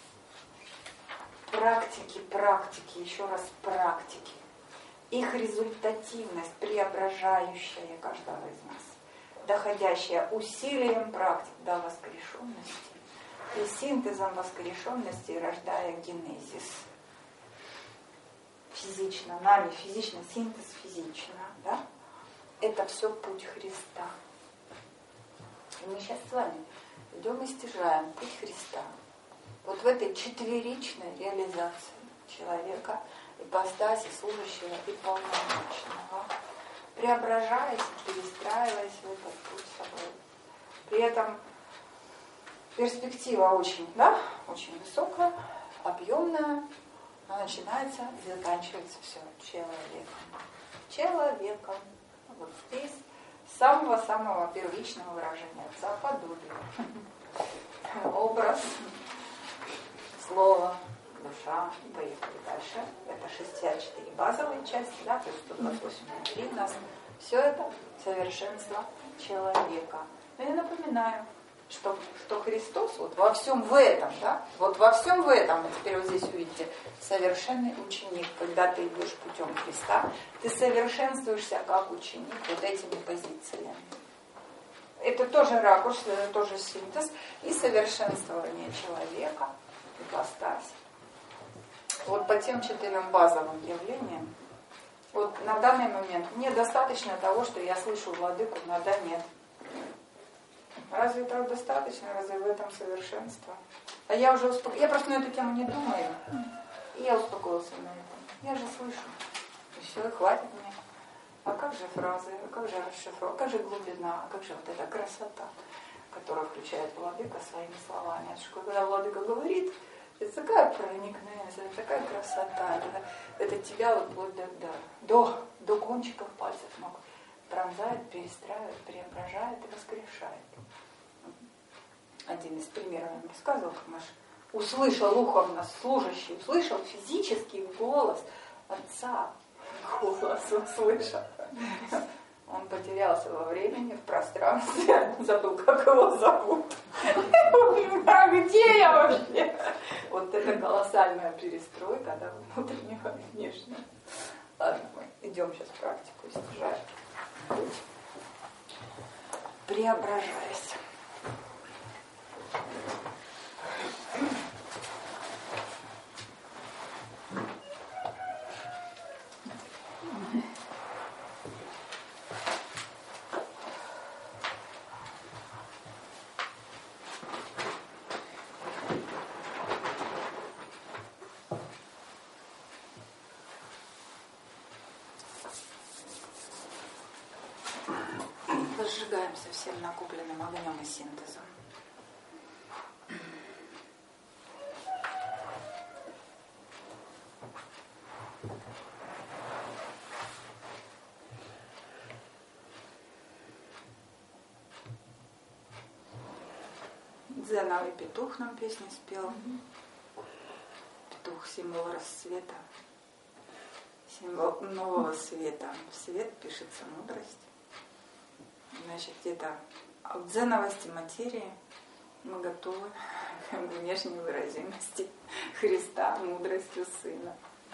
практики, практики, еще раз практики. Их результативность, преображающая каждого из нас, доходящая усилием практик до воскрешенности и синтезом воскрешенности, рождая генезис. физично, нами физично, синтез физично, да? Это все путь Христа. И мы сейчас с вами идем и стяжаем путь Христа. Вот в этой четверичной реализации человека, ипостаси служащего и полномочного, преображаясь, перестраиваясь в этот путь собой. При этом перспектива очень, да, очень высокая, объемная, но начинается и заканчивается все человеком. Человеком. Вот здесь самого-самого первичного выражения отца подобие. Образ, слово, душа. Поехали дальше. Это шестьдесят четыре базовые части, да, то есть сто двадцать восемь внутри нас. Все это совершенство человека. Но я напоминаю, что, что Христос вот во всем в этом, да, вот во всем в этом, вы теперь вот здесь увидите, совершенный ученик. Когда ты идешь путем Христа, ты совершенствуешься как ученик вот этими позициями. Это тоже ракурс, это тоже синтез и совершенствование человека, ипостась. Вот по тем четырем базовым явлениям, вот на данный момент мне достаточно того, что я слышу владыку, но да, нет. Разве этого достаточно? Разве в этом совершенство? А я уже успокоилась. Я просто на эту тему не думаю. И я успокоился на этом. Я же слышу. И все, и хватит мне. А как же фразы? А как же расшифровка? А как же глубина? А как же вот эта красота, которую включает владыка своими словами? Это что, когда владыка говорит, это такая проникновенность, это такая красота. Это, это тебя вот, вот до, до, до, до кончиков пальцев ног пронзает, перестраивает, преображает и воскрешает. Один из примеров я рассказывал, как наш услышал ухом нас служащий, услышал физический голос отца. Голос услышал. Он потерялся во времени, в пространстве, забыл, как его зовут. А где я вообще? Вот это колоссальная перестройка, да, внутреннего и внешнего. Ладно, мы идем сейчас в практику, снижаем. Преображаясь. Сжигаемся всем накопленным огнем и синтезом. Дзеновый петух нам песню спел. Петух — символ рассвета, символ нового света. В свет пишется мудрость. Значит, где-то от дзеновости материи мы готовы к внешней выразимости Христа мудростью Сына.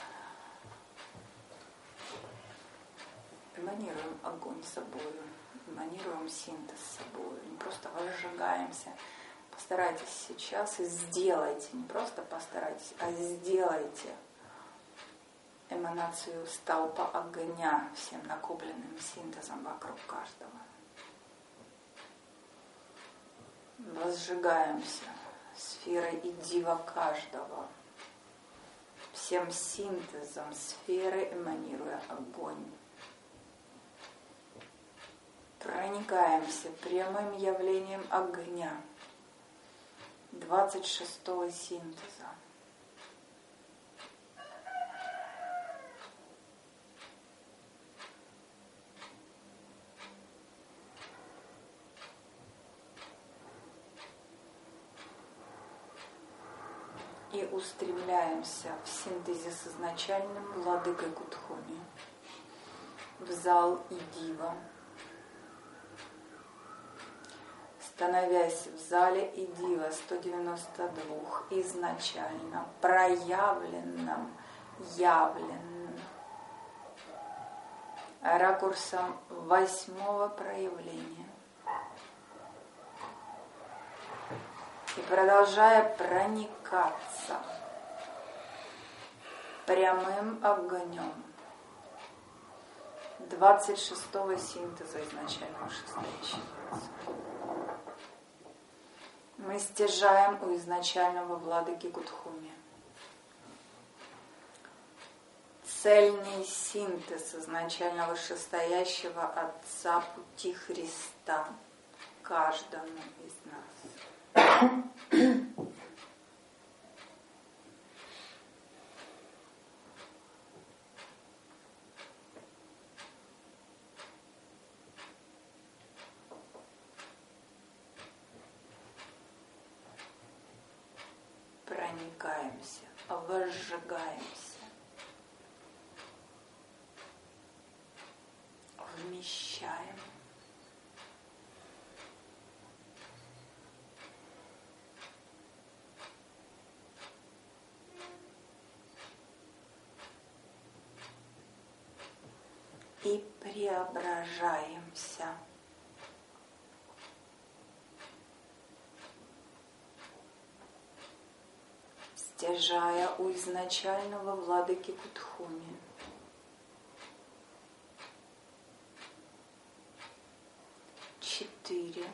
Эманируем огонь собою, эманируем синтез собою, не просто возжигаемся. Постарайтесь сейчас и сделайте, не просто постарайтесь, а сделайте эманацию столпа огня всем накопленным синтезом вокруг каждого. Возжигаемся сферой и дива каждого, всем синтезом сферы эманируя огонь. Проникаемся прямым явлением огня двадцать шестого синтеза. И устремляемся в синтезе с изначальным владыкой Кудхоми в зал Идива, становясь в зале Идива сто девяносто два изначально проявленным, явленным ракурсом восьмого проявления. И продолжая проникаться прямым огнем двадцать шестого синтеза изначального шестающего. Мы стяжаем у изначального владыки Гудхуми цельный синтез изначального шестоящего Отца Пути Христа каждому из нас. Проникаемся, возжигаемся, вмещаем, и преображаемся. Стяжая у изначального владыки Гудхуми четыре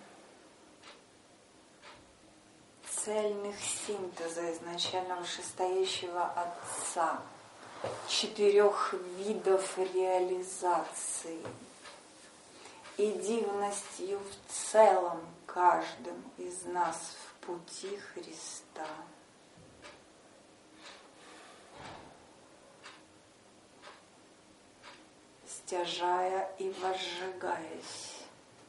цельных синтеза изначального шестоящего Отца, четырех видов реализации и дивностью в целом каждым из нас в пути Христа. Стяжая и возжигаясь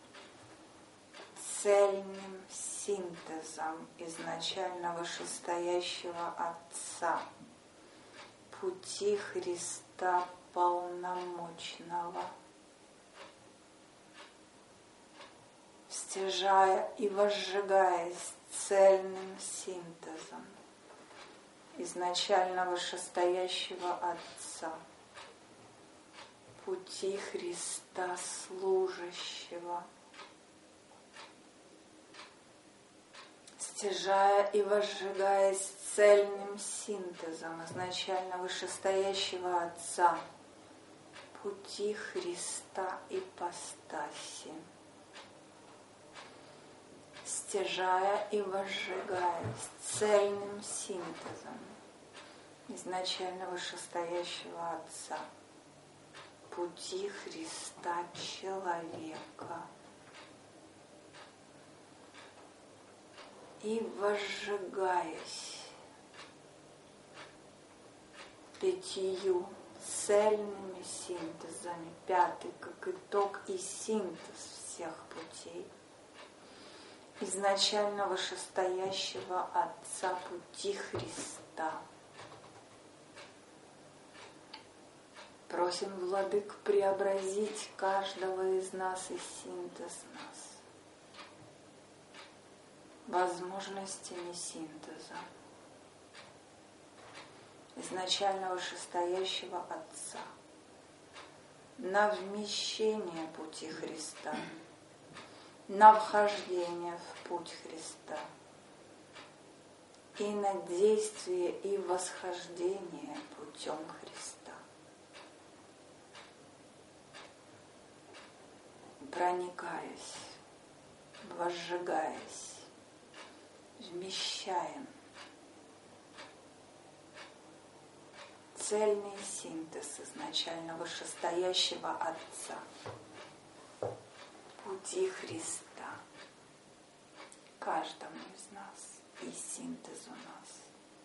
цельным синтезом изначального шестоящего Отца, пути Христа полномочного, стяжая и возжигаясь цельным синтезом изначального шестоящего Отца, пути Христа служащего, стяжая и возжигаясь цельным синтезом изначального вышестоящего Отца, пути Христа ипостаси, стяжая и возжигаясь цельным синтезом изначального вышестоящего Отца, пути Христа человека, и возжигаясь пятью цельными синтезами, пятый как итог и синтез всех путей изначального вышестоящего Отца, пути Христа. Просим Владык преобразить каждого из нас и синтез нас возможностями синтеза изначального вышестоящего Отца на вмещение пути Христа, на вхождение в путь Христа и на действие и восхождение путем Христа. Проникаясь, возжигаясь, вмещаем цельный синтез изначального вышестоящего Отца, пути Христа каждому из нас и синтезу нас,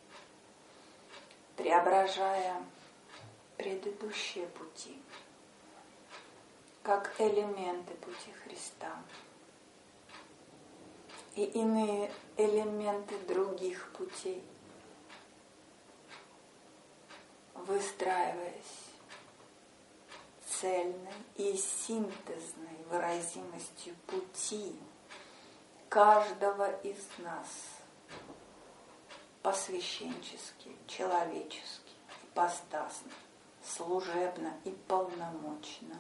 преображая предыдущие пути как элементы пути Христа и иные элементы других путей, выстраиваясь цельной и синтезной выразимостью пути каждого из нас посвященчески, человечески, ипостасно, служебно и полномочно,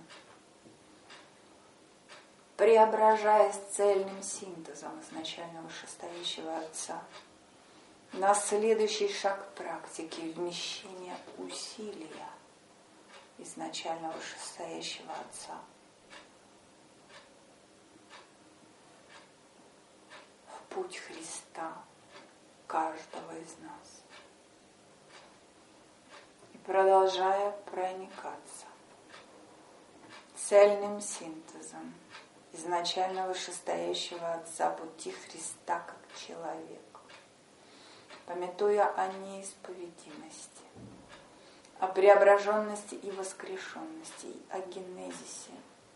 преображаясь цельным синтезом изначального вышестоящего Отца, На следующий шаг практики вмещения усилия изначально вышестоящего Отца в путь Христа каждого из нас. И продолжая проникаться цельным синтезом изначально вышестоящего Отца пути Христа как человек, памятуя о неисповедимости, о преображенности и воскрешенности, и о генезисе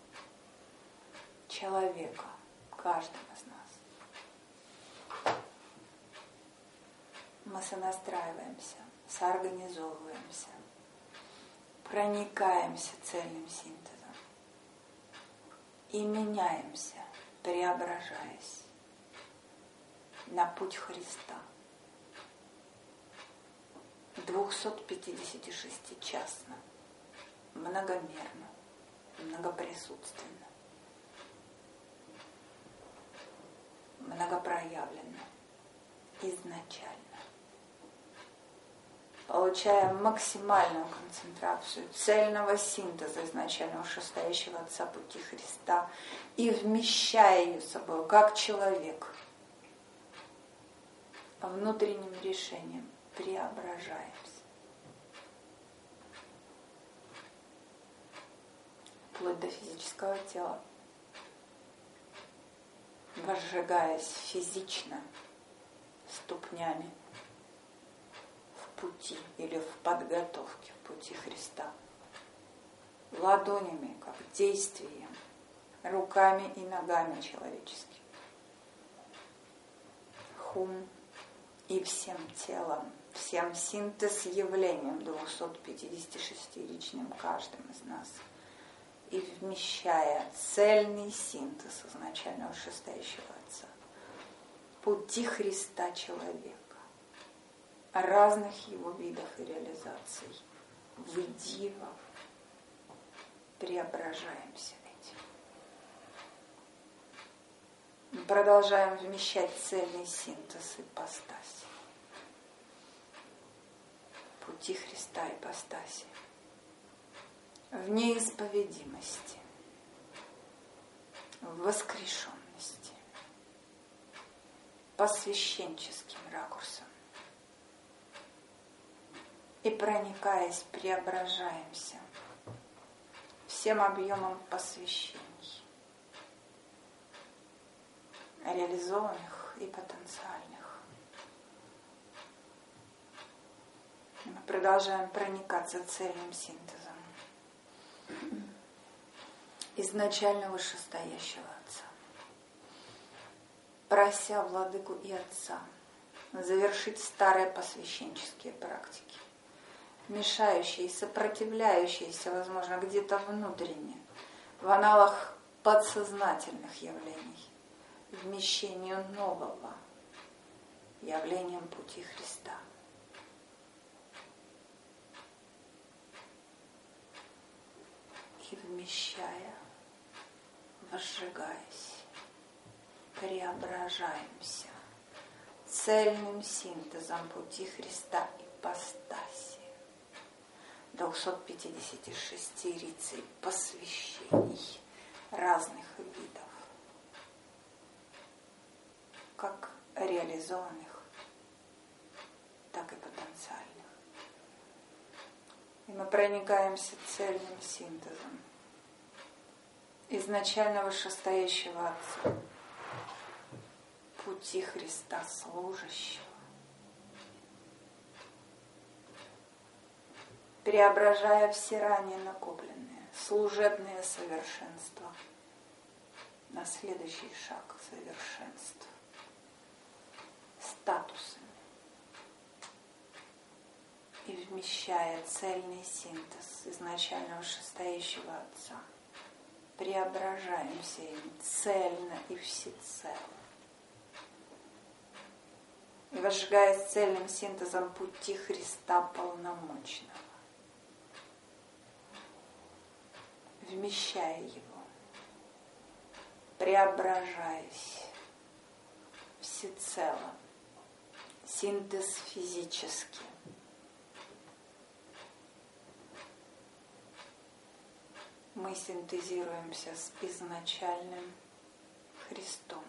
человека, каждого из нас. Мы сонастраиваемся, соорганизовываемся, проникаемся цельным синтезом и меняемся, преображаясь на путь Христа. двухсотпятидесятишестичастно, многомерно, многоприсутственно, многопроявленно, изначально, получая максимальную концентрацию цельного синтеза изначально вышестоящего Отца пути Христа и вмещая ее собой как человек внутренним решением, преображаемся. Вплоть до физического тела, возжигаясь физично ступнями в пути или в подготовке в пути Христа, ладонями, как действием, руками и ногами человеческими, хум и всем телом, всем синтез явлением двухсотпятидесятишестиричным каждым из нас, и вмещая цельный синтез изначально вышестоящего Отца, пути Христа человека, разных его видах и реализаций, в идивах, преображаемся этим. Мы продолжаем вмещать цельный синтез ипостаси, пути Христа ипостаси, в неисповедимости, в воскрешенности, по священческим ракурсам. И проникаясь, преображаемся всем объемом посвящений, реализованных и потенциальных. И мы продолжаем проникаться цельным синтезом изначально вышестоящего Отца, прося Владыку и Отца завершить старые посвященческие практики, мешающие и сопротивляющиеся, возможно, где-то внутренне, в аналах подсознательных явлений, вмещению нового явлением пути Христа. И вмещая, возжигаясь, преображаемся цельным синтезом пути Христа ипостаси, двухсот пятидесяти шести рицарей посвящений разных видов, как реализованных, так и потенциальных. И мы проникаемся цельным синтезом изначально вышестоящего Отца, пути Христа служащего, преображая все ранее накопленные служебные совершенства на следующий шаг совершенства, статусы, и вмещая цельный синтез изначально вышестоящего Отца, преображаемся им цельно и всецело. И возжигаясь цельным синтезом пути Христа полномочного, вмещая его, преображаясь всецело, синтез физический. Мы синтезируемся с изначальным Христом,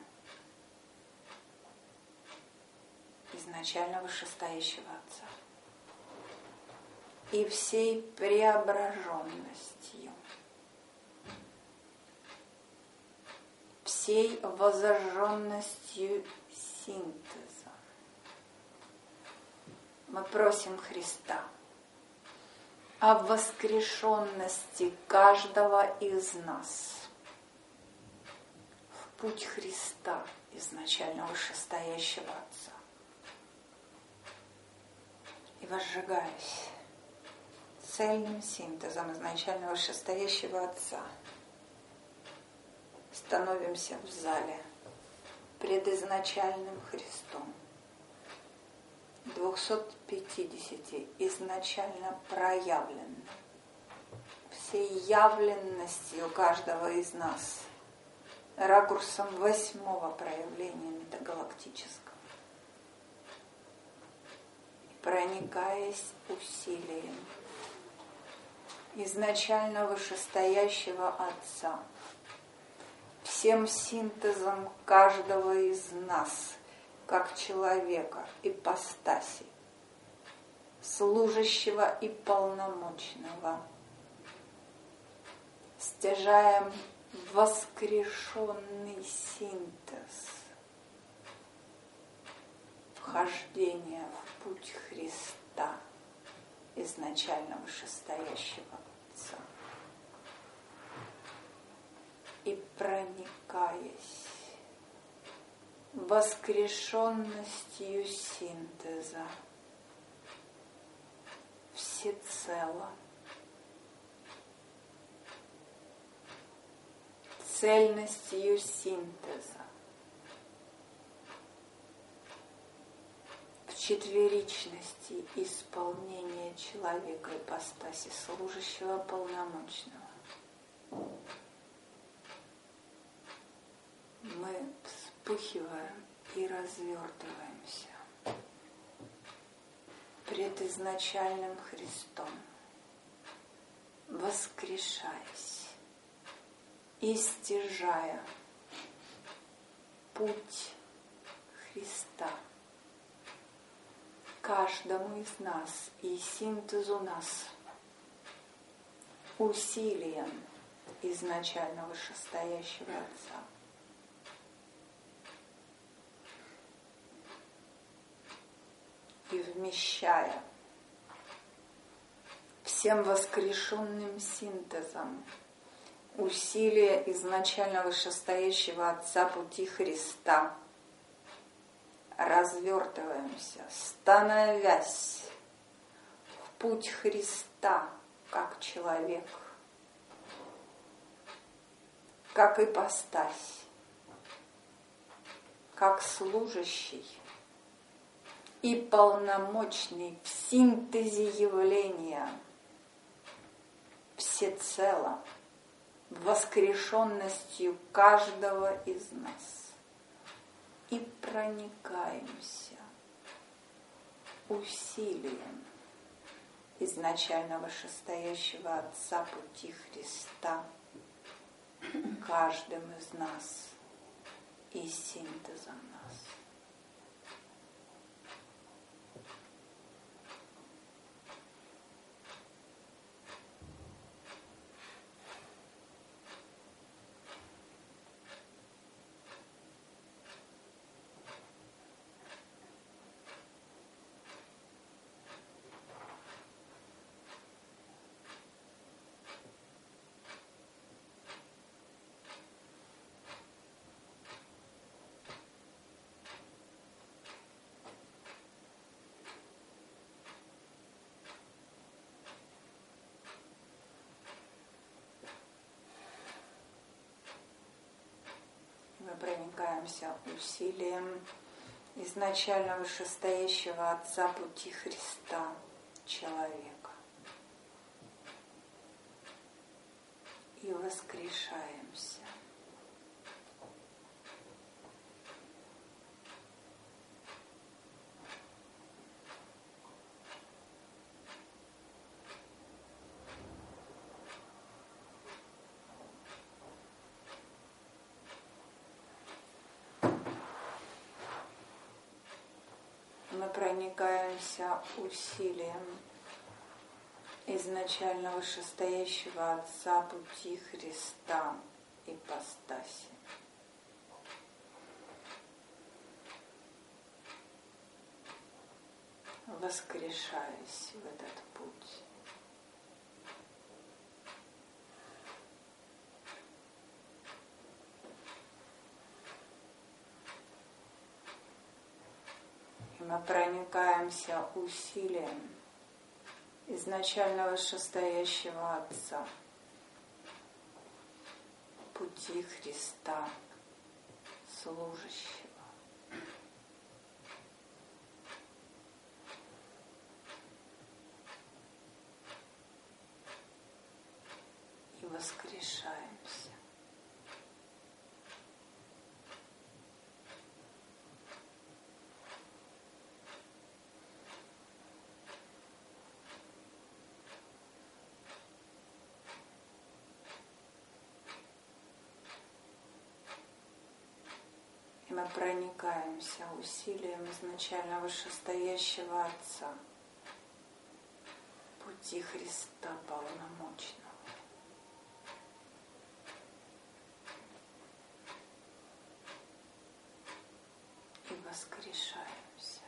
изначально вышестоящего Отца, и всей преображенностью, всей воззажженностью синтеза. Мы просим Христа о воскрешенности каждого из нас в путь Христа, изначально вышестоящего Отца. И возжигаясь цельным синтезом изначально вышестоящего Отца, становимся в зале пред изначальным Христом, двухсот пятидесяти изначально проявленным, всей явленностью каждого из нас, ракурсом восьмого проявления метагалактического, и проникаясь усилием изначально вышестоящего Отца, всем синтезом каждого из нас, как человека, ипостаси, служащего и полномочного, стяжаем воскрешенный синтез вхождения в путь Христа, изначально вышестоящего Отца, и проникаясь воскрешенностью синтеза всецело, цельностью синтеза в четверичности исполнения человека ипостаси служащего полномочного, мы вспыхиваем и развертываемся пред изначальным Христом, воскрешаясь и стяжая путь Христа каждому из нас и синтезу нас усилием изначально вышестоящего Отца. И вмещая всем воскрешенным синтезом усилия изначально вышестоящего Отца пути Христа, развертываемся, становясь в путь Христа как человек, как ипостась, как служащий и полномочный в синтезе явления всецело, воскрешенностью каждого из нас, и проникаемся усилием изначально вышестоящего Отца пути Христа каждым из нас и синтезом нас. Мы проникаемся усилием изначально вышестоящего Отца пути Христа, человека, и воскрешаемся. проникаемся усилием изначально вышестоящего Отца пути Христа ипостаси. Воскрешаясь в этот путь. И мы проникаемся усилием изначально вышестоящего Отца пути Христа служащего. И воскрешаемся. И мы проникаемся усилием изначально вышестоящего Отца пути Христа полномочного. И воскрешаемся.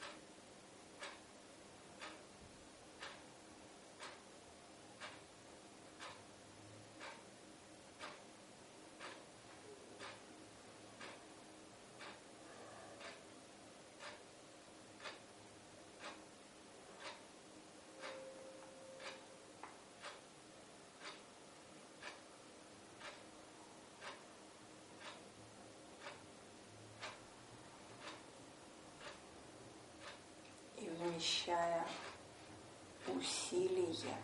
Вмещая усилие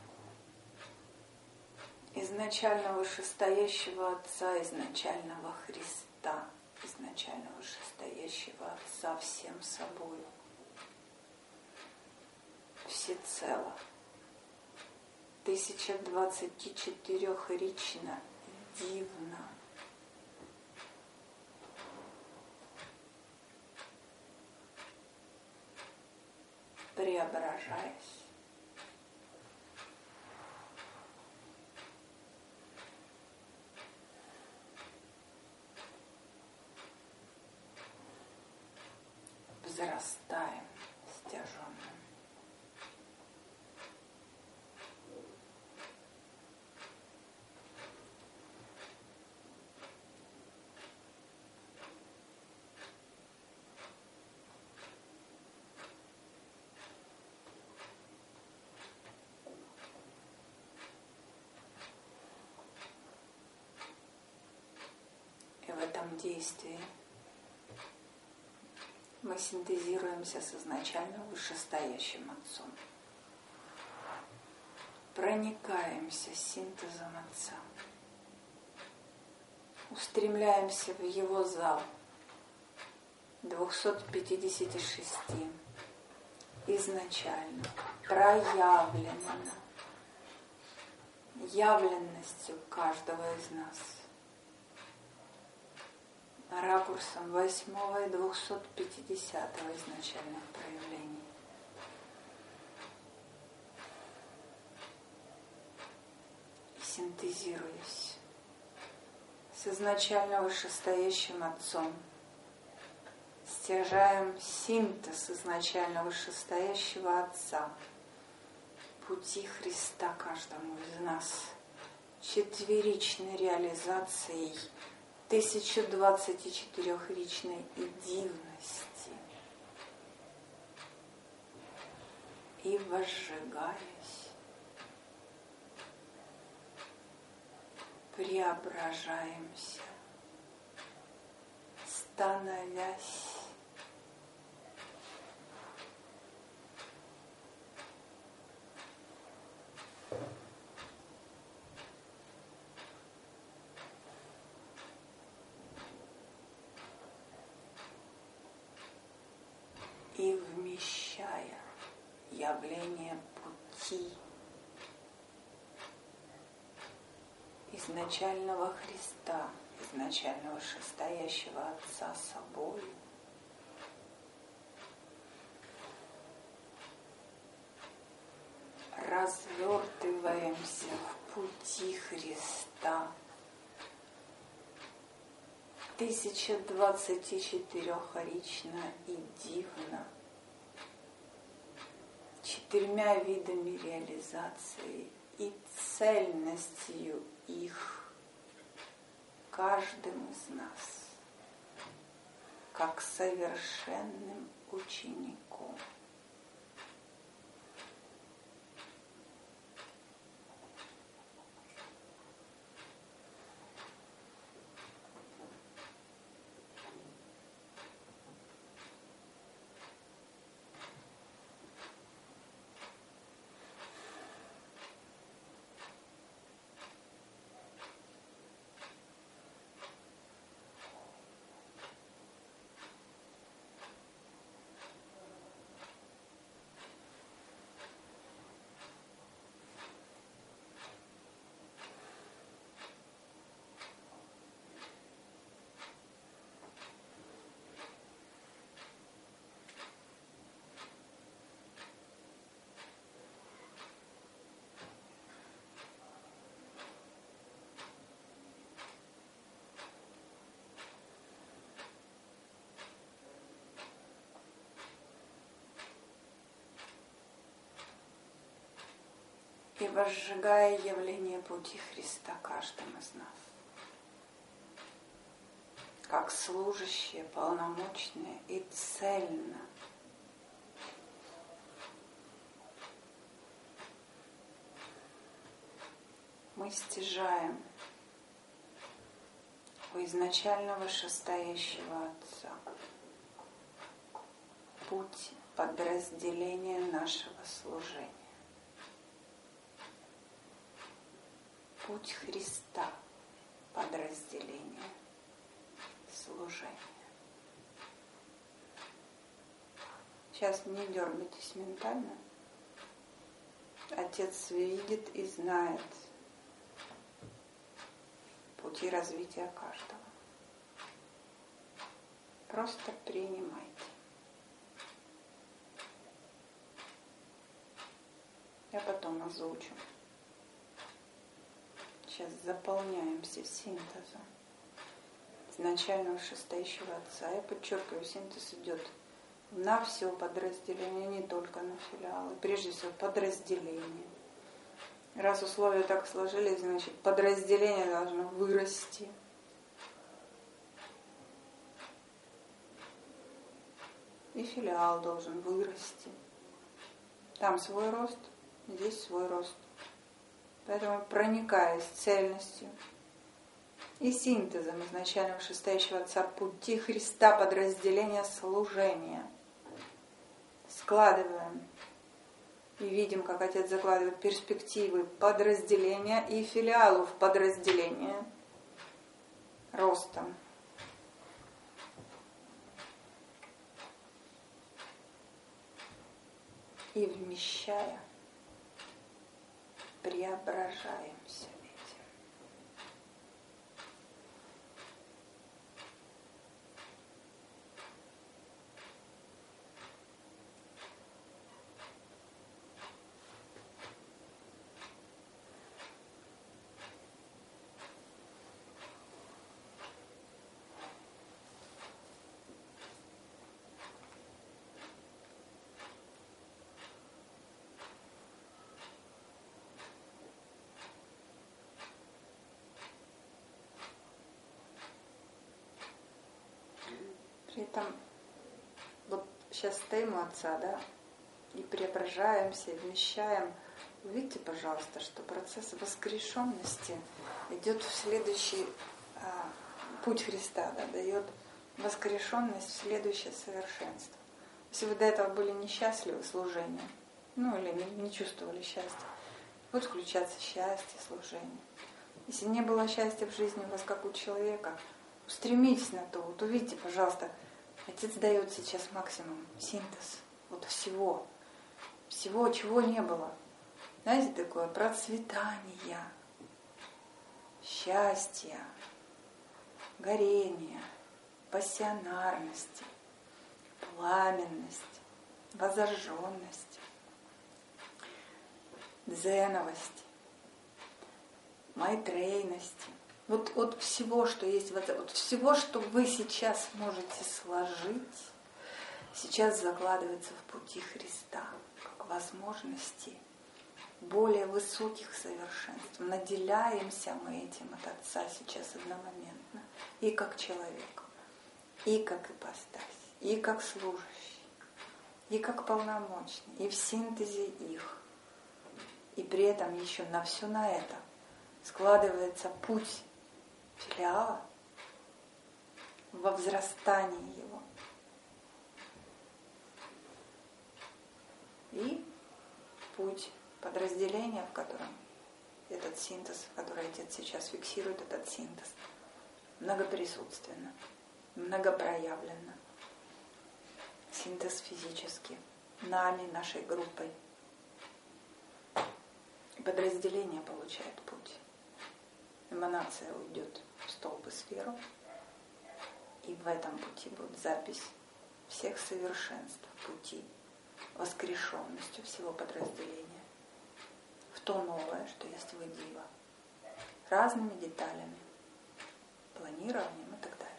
изначально вышестоящего Отца, изначального Христа, изначально вышестоящего Отца всем собою, всецело, тысяча двадцати четырехрично, дивно, преображаясь, взрастаем стяженным. И в этом действии мы синтезируемся с изначально вышестоящим Отцом. Проникаемся синтезом Отца. Устремляемся в Его зал двухсот пятидесяти шести изначально проявлено явленностью каждого из нас. Ракурсом восьмого и двухсот пятидесятого изначальных проявлений. И синтезируясь с изначально вышестоящим Отцом, стяжаем синтез изначально вышестоящего Отца, пути Христа каждому из нас, четверичной реализацией тысяча двадцати четырехричной и дивности. И возжигаясь, преображаемся, становясь и вмещая явление пути изначального Христа, изначального вышестоящего Отца собой, тысяча двадцати четырехрично и дивно, четырьмя видами реализации и цельностью их каждым из нас, как совершенным учеником. И возжигая явление пути Христа каждым из нас, как служащие, полномочные и цельно, мы стяжаем у изначально вышестоящего Отца путь подразделения нашего служения. Путь Христа подразделения служения. Сейчас не дергайтесь ментально. Отец видит и знает пути развития каждого. Просто принимайте. Я потом озвучу. Сейчас заполняемся синтезом изначально вышестоящего Отца. Я подчеркиваю, синтез идет на все подразделение, не только на филиалы. Прежде всего подразделение. Раз условия так сложились, значит подразделение должно вырасти. И филиал должен вырасти. Там свой рост, здесь свой рост. Поэтому, проникаясь цельностью и синтезом изначально вышестоящего Отца пути Христа подразделения служения, складываем и видим, как Отец закладывает перспективы подразделения и филиалов подразделения ростом. И вмещая, преображаемся этим. При этом вот сейчас стоим у Отца, да, и преображаемся, вмещаем. Увидите, пожалуйста, что процесс воскрешенности идет в следующий а, путь Христа, да, дает воскрешенность в следующее совершенство. Если вы до этого были несчастливы в служении, ну или не, не чувствовали счастья, вот включаться счастье, служение. Если не было счастья в жизни у вас, как у человека, устремитесь на то. Вот увидите, пожалуйста, Отец дает сейчас максимум, синтез вот всего, всего, чего не было. Знаете, такое процветание, счастье, горение, пассионарность, пламенность, возожженность, дзеновость, майтрейность, Вот от всего, что есть, вот, от всего, что вы сейчас можете сложить, сейчас закладывается в пути Христа, как возможности более высоких совершенств. Наделяемся мы этим от Отца сейчас одномоментно. И как человек, и как ипостась, и как служащий, и как полномочный, и в синтезе их. И при этом еще на все на это складывается путь филиала во взрастании его. И путь подразделения, в котором этот синтез, который Отец сейчас фиксирует, этот синтез, многоприсутственно, многопроявленно. Синтез физически, нами, нашей группой. И подразделение получает путь. Эманация уйдет в столб и сферу, и в этом пути будет запись всех совершенств пути, воскрешенностью всего подразделения в то новое, что есть в Идива, разными деталями, планированием и так далее.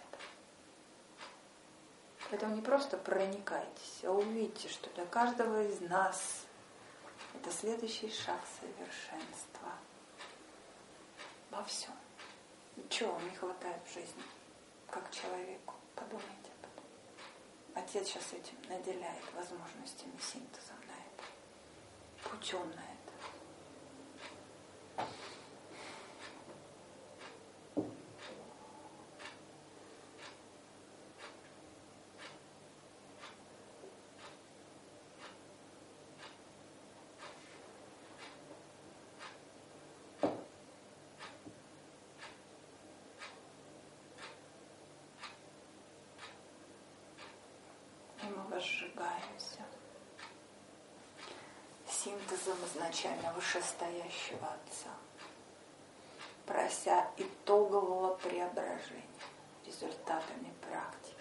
Поэтому не просто проникайтесь, а увидьте, что для каждого из нас это следующий шаг совершенства во всем. И чего вам не хватает в жизни, как человеку? Подумайте об этом. Отец сейчас этим наделяет возможностями, синтезом на это, путем на это. Сжигаемся синтезом изначально вышестоящего Отца, прося итогового преображения результатами практики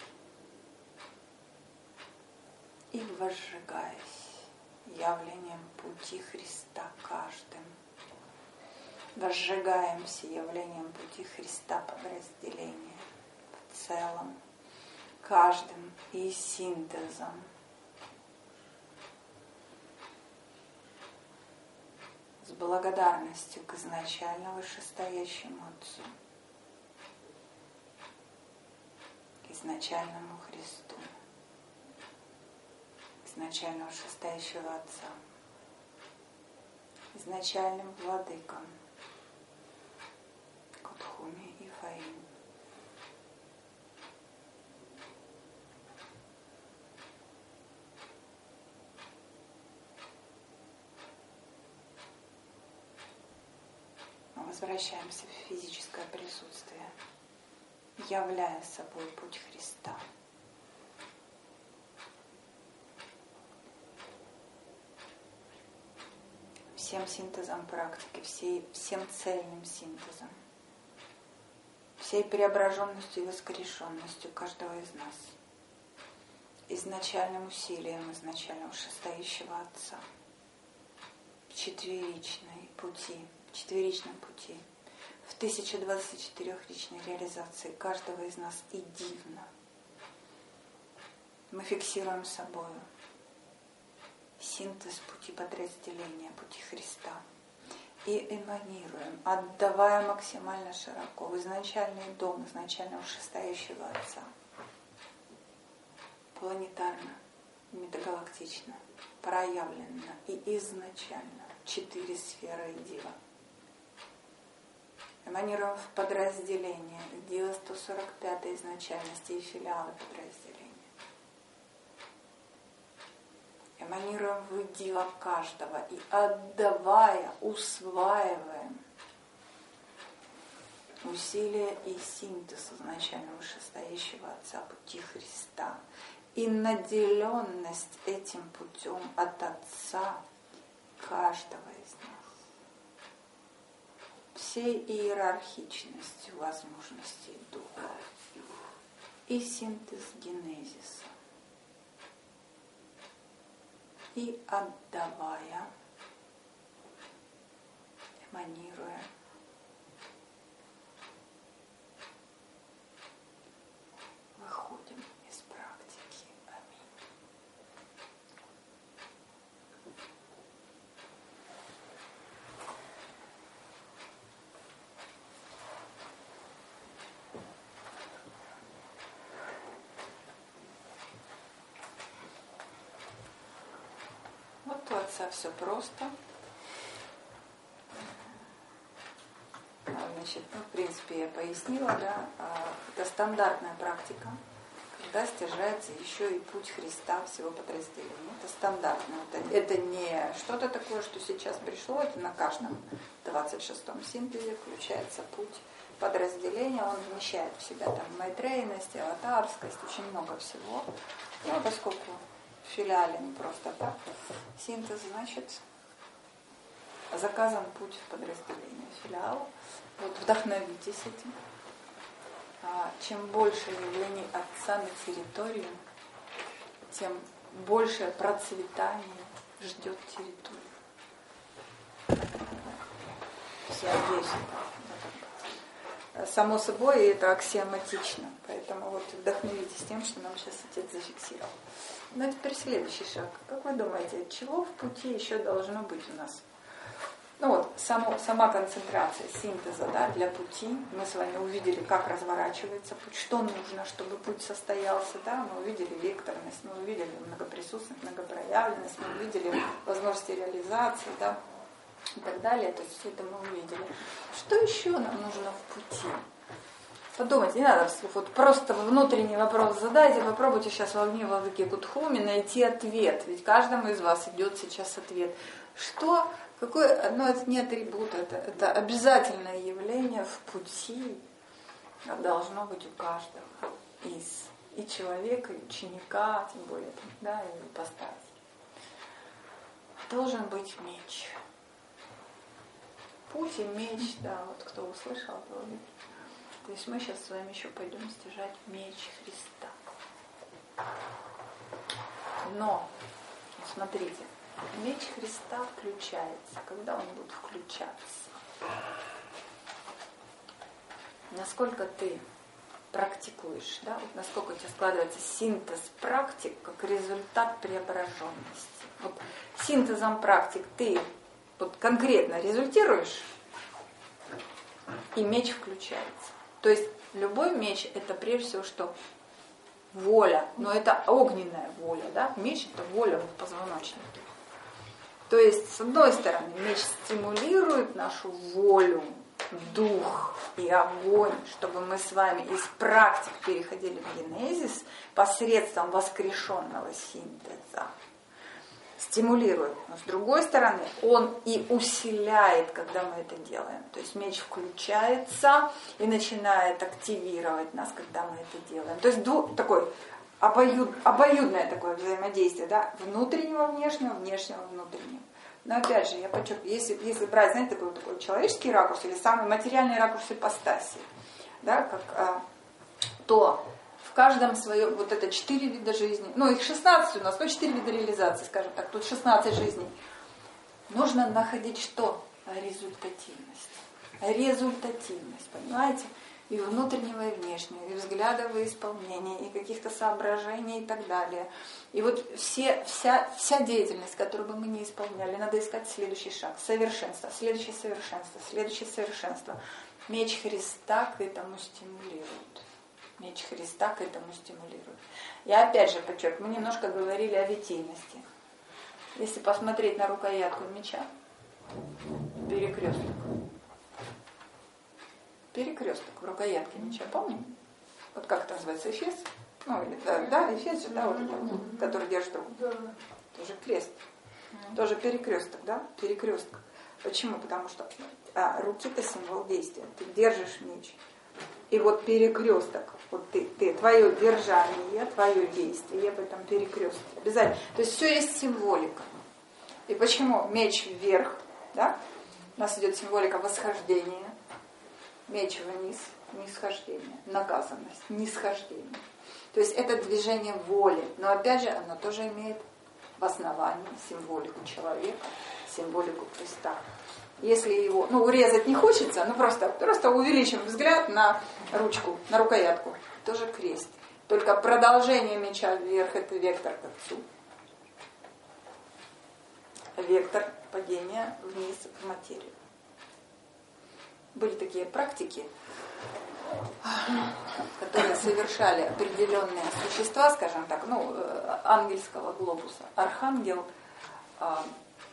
и возжигаясь явлением пути Христа каждым. Возжигаемся явлением пути Христа подразделения в целом, каждым и синтезом. С благодарностью к изначально вышестоящему Отцу, к изначальному Христу, к изначально вышестоящего Отца, изначальным владыкам Кутхуми и Фаим. Возвращаемся в физическое присутствие, являя собой путь Христа. Всем синтезом практики, всей, всем цельным синтезом, всей преображенностью и воскрешенностью каждого из нас, изначальным усилием изначально вышестоящего Отца, в четверичной пути, в четверичном пути, в тысяча двадцать четырёхличной реализации каждого из нас едино. Мы фиксируем собою синтез пути подразделения, пути Христа и эманируем, отдавая максимально широко в изначальный дом изначально вышестоящего Отца, планетарно, метагалактично, проявленно и изначально четыре сферы Идива. Эманируем в подразделение Идива сто сорок пятой изначальности и филиалы подразделения. Эманируем в Идива каждого и отдавая, усваиваем усилия и синтез изначально вышестоящего Отца пути Христа и наделенность этим путем от Отца каждого из нас. Всей иерархичностью возможностей Духа и синтез генезиса. И отдавая, эманируя кажется все просто. Значит, ну, в принципе, я пояснила, да, это стандартная практика, когда стяжается еще и путь Христа всего подразделения. Это стандартно. Это, это не что-то такое, что сейчас пришло, это на каждом двадцать шестом синтезе включается путь подразделения, он вмещает в себя там майтрейность, аватарскость, очень много всего. Ну, поскольку в филиале не просто так, синтез, значит, заказан путь в подразделение филиала. Вот вдохновитесь этим. А чем больше явлений Отца на территории, тем большее процветание ждет территорию. Я верю. Само собой, это аксиоматично. Поэтому вот вдохновитесь тем, что нам сейчас отец зафиксировал. Ну а теперь следующий шаг. Как вы думаете, от чего в пути еще должно быть у нас? Ну вот, само, сама концентрация синтеза, да, для пути. Мы с вами увидели, как разворачивается путь, что нужно, чтобы путь состоялся. Да? Мы увидели векторность, мы увидели многоприсутственность, многопроявленность, мы увидели возможности реализации, да, и так далее. То есть все это мы увидели. Что еще нам нужно в пути? Подумайте, не надо вслух. Вот просто внутренний вопрос задайте, попробуйте сейчас в огне Владыки Кутхуми найти ответ. Ведь каждому из вас идет сейчас ответ. Что, какое, ну это не атрибут, это, это обязательное явление в пути должно быть у каждого из и человека, и ученика, тем более, да, и ипостаси. Должен быть меч. Путь и меч, да, вот кто услышал, то, то есть мы сейчас с вами еще пойдем стяжать меч Христа. Но, смотрите, меч Христа включается. Когда он будет включаться? Насколько ты практикуешь, да? Вот насколько у тебя складывается синтез практик как результат преображенности. Вот синтезом практик ты вот конкретно результируешь, и меч включается. То есть любой меч это прежде всего что? Воля, но это огненная воля, да? Меч это воля в позвоночнике. То есть, с одной стороны, меч стимулирует нашу волю, дух и огонь, чтобы мы с вами из практик переходили в генезис посредством воскрешенного синтеза. Стимулирует. Но с другой стороны, он и усиляет, когда мы это делаем. То есть меч включается и начинает активировать нас, когда мы это делаем. То есть такой обоюд, обоюдное такое взаимодействие, да, внутреннего, внешнего, внешнего, внутреннего. Но опять же, я подчеркиваю, если, если брать, знаете, такой, такой человеческий ракурс или самый материальный ракурс ипостаси, да, как, а, то в каждом свое, вот это четыре вида жизни, ну их шестнадцать у нас, но четыре вида реализации, скажем так, тут шестнадцать жизней. Нужно находить что? Результативность. Результативность, понимаете? И внутреннего, и внешнего, и взглядов, и исполнения, и каких-то соображений и так далее. И вот все, вся, вся деятельность, которую бы мы не исполняли, надо искать следующий шаг. Совершенство, следующее совершенство, следующее совершенство. Меч Христа к этому стимулирует. Меч Христа к этому стимулирует. Я опять же подчеркну, мы немножко говорили о витийности. Если посмотреть на рукоятку меча, перекресток. Перекресток в рукоятке меча, помним? Вот как это называется, эфес? Ну, или, да, да, эфес, да, вот это, который держит руку. Тоже крест. Тоже перекресток, да? Перекресток. Почему? Потому что а, руки-то символ действия. Ты держишь меч. И вот перекресток, вот ты, ты, твое держание, твое действие в этом перекрестке. Обязательно. То есть все есть символика. И почему меч вверх, да? У нас идет символика восхождения. Меч вниз, нисхождение, наказанность, нисхождение. То есть это движение воли. Но опять же, оно тоже имеет в основании символику человека, символику Христа. Если его, ну, урезать не хочется, ну просто, просто увеличим взгляд на ручку, на рукоятку. Тоже крест. Только продолжение меча вверх это вектор к Отцу. Вектор падения вниз в материю. Были такие практики, которые совершали определенные существа, скажем так, ну, ангельского глобуса. Архангел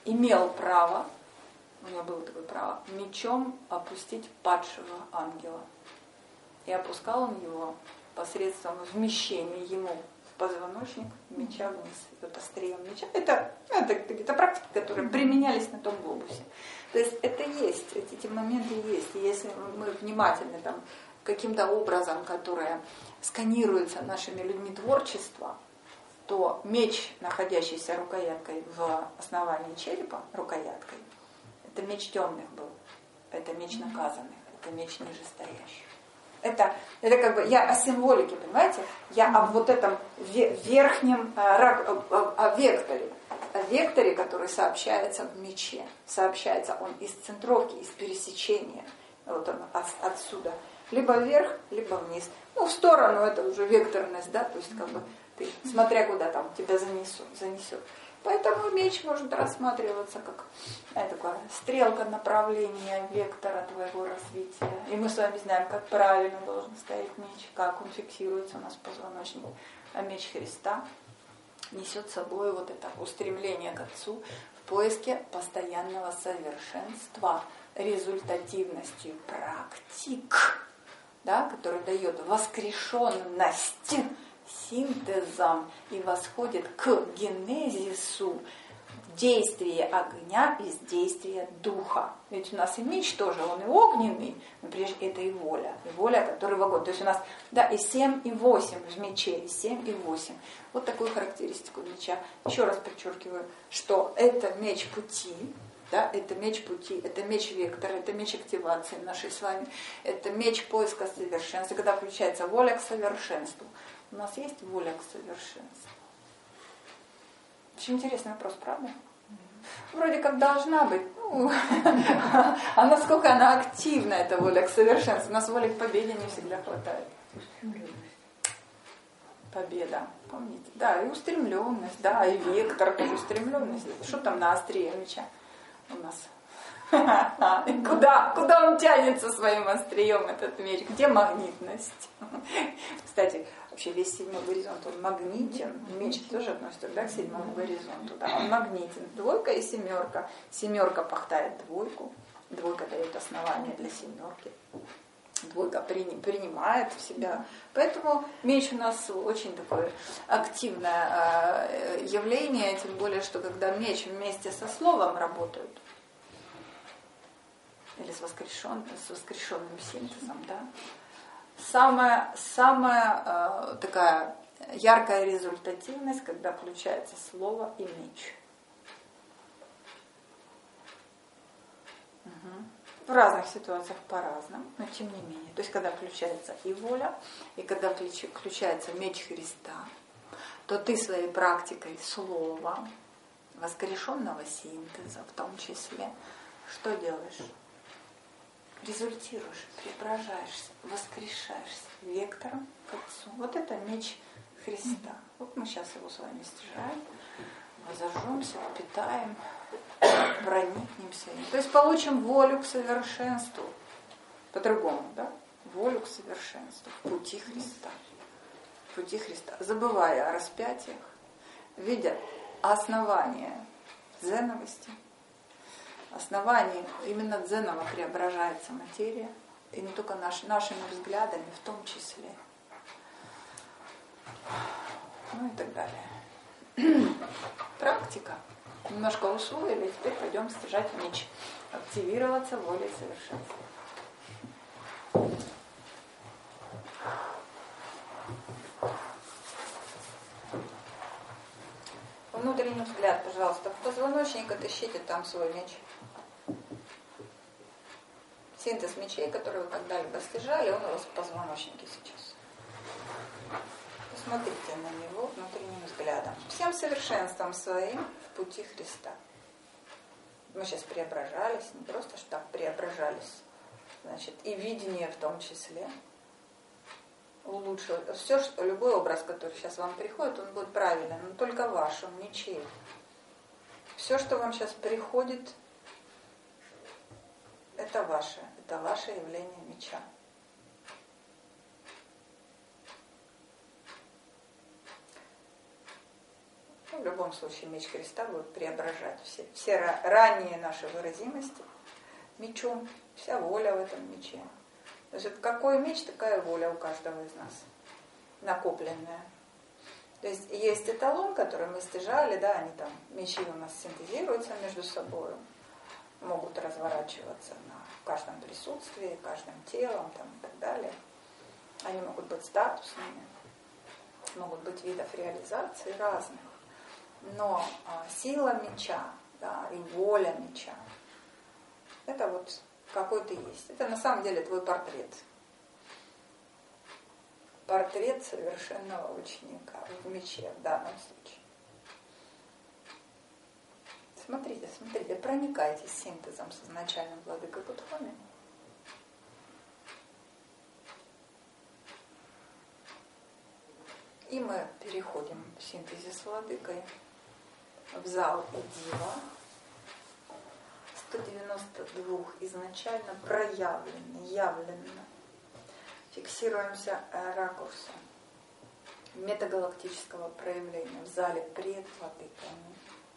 имел право, у него было такое право, мечом опустить падшего ангела. И опускал он его посредством вмещения ему в позвоночник меча вниз. Вот острием меча. Это, это, это практики, которые применялись на том глобусе. То есть это есть, эти моменты есть. И если мы внимательны там, каким-то образом, которое сканируется нашими людьми творчества, то меч, находящийся рукояткой в основании черепа, рукояткой, это меч темных был, это меч наказанных, это меч нижестоящих. Это, это как бы я о символике, понимаете? Я об вот этом верхнем о, о, о векторе, о векторе, который сообщается в мече. Сообщается он из центровки, из пересечения. Вот он от, отсюда. Либо вверх, либо вниз. Ну, в сторону это уже векторность, да, то есть как бы ты, смотря куда там тебя занесет, занесет. Поэтому меч может рассматриваться как э, такая стрелка направления вектора твоего развития. И мы с вами знаем, как правильно должен стоять меч, как он фиксируется у нас в позвоночнике. А меч Христа несет с собой вот это устремление к Отцу в поиске постоянного совершенства, результативностью практик, да, который дает воскрешенность синтезом и восходит к генезису действия огня из действия духа. Ведь у нас и меч тоже, он и огненный, но прежде это и воля. И воля, которая в огонь. То есть у нас, да, и семь, и восемь в мече, и семь, и восемь. Вот такую характеристику меча. Еще раз подчеркиваю, что это меч пути, да, это меч пути, это меч вектора, это меч активации нашей с вами, это меч поиска совершенства, когда включается воля к совершенству. У нас есть воля к совершенству. Очень интересный вопрос, правда? Вроде как должна быть. Ну, а насколько она активна, эта воля к совершенству? У нас воли к победе не всегда хватает. Победа, помните? Да, и устремленность, да, и вектор, тоже устремленность. Что там на острие меча у нас? Куда? Куда он тянется своим острием, этот меч? Где магнитность? Кстати, вообще весь седьмой горизонт, он магнитен. Меч тоже относится, да, к седьмому горизонту. Да, он магнитен. Двойка и семерка. Семерка пахтает двойку. Двойка дает основание для семерки. Двойка принимает в себя. Поэтому меч у нас очень такое активное явление, тем более, что когда меч вместе со словом работают, или с воскрешенным, с воскрешенным синтезом, да. Самая, самая э, такая яркая результативность, когда включается слово и меч. Угу. В разных ситуациях по-разному, но тем не менее. То есть, когда включается и воля, и когда включается меч Христа, то ты своей практикой слова, воскрешенного синтеза в том числе, что делаешь? Результируешь, преображаешься, воскрешаешься вектором к Отцу. Вот это меч Христа. Вот мы сейчас его с вами стяжаем, возожжемся, впитаем, проникнемся им. То есть получим волю к совершенству. По-другому, да? Волю к совершенству в пути Христа. В пути Христа. Забывая о распятиях, видя основание дзеновости, основании именно дзеново преображается материя, и не только наш, нашими взглядами в том числе. Ну и так далее. Практика. Немножко усвоили, теперь пойдем стяжать меч. Активироваться волей совершенства. Внутренний взгляд, пожалуйста. В позвоночник отыщите там свой меч. Синтез мечей, который вы когда-либо стяжали, он у вас в позвоночнике сейчас. Посмотрите на него внутренним взглядом. Всем совершенством своим в пути Христа. Мы сейчас преображались, не просто что так преображались. Значит, и видение в том числе. Улучшил. Все, что, любой образ, который сейчас вам приходит, он будет правильным, но только ваш, он ничей. Все, что вам сейчас приходит, это ваше, это ваше явление меча. Ну, любом случае меч Христа будет преображать все, все ранние наши выразимости мечом, вся воля в этом мече. То есть какой меч, такая воля у каждого из нас, накопленная. То есть есть эталон, который мы стяжали, да, они там, мечи у нас синтезируются между собой, могут разворачиваться на каждом присутствии, каждым телом там, и так далее. Они могут быть статусными, могут быть видов реализации разных. Но а, сила меча, да, и воля меча, это вот какой ты есть. Это на самом деле твой портрет. Портрет совершенного ученика в мече в данном случае. Смотрите, смотрите, проникайтесь синтезом с изначальным владыкой Будхами. И мы переходим в синтезе с владыкой в зал Дива. сто девяносто два изначально проявлено, явлено. Фиксируемся ракурсом метагалактического проявления в зале пред владыками.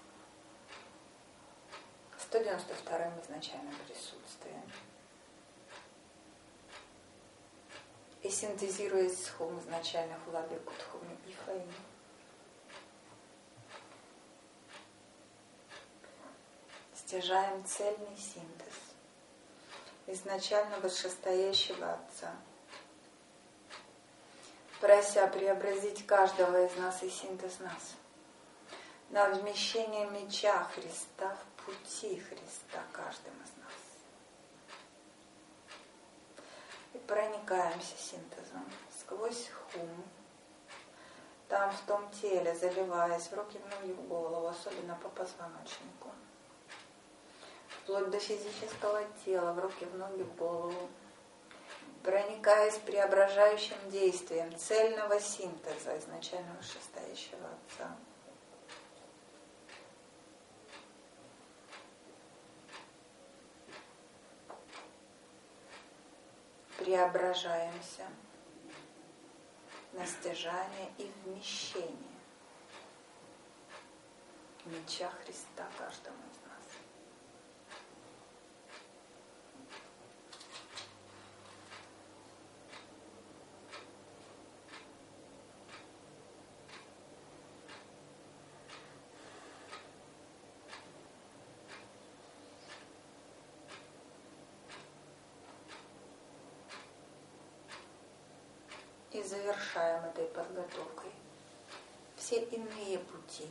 сто девяносто два изначальным присутствием. И синтезируясь с хум изначальных владык Будхами и Фаи. Стяжаем цельный синтез изначально вышестоящего Отца, прося преобразить каждого из нас и синтез нас на вмещение меча Христа в пути Христа каждым из нас. И проникаемся синтезом сквозь хум, там в том теле, заливаясь в руки, в ноги, в голову, особенно по позвоночнику, вплоть до физического тела, в руки, в ноги, в голову, проникаясь преображающим действием цельного синтеза изначально вышестоящего Отца. Преображаемся на стяжание и вмещение меча Христа каждому из нас. И завершаем этой подготовкой все иные пути,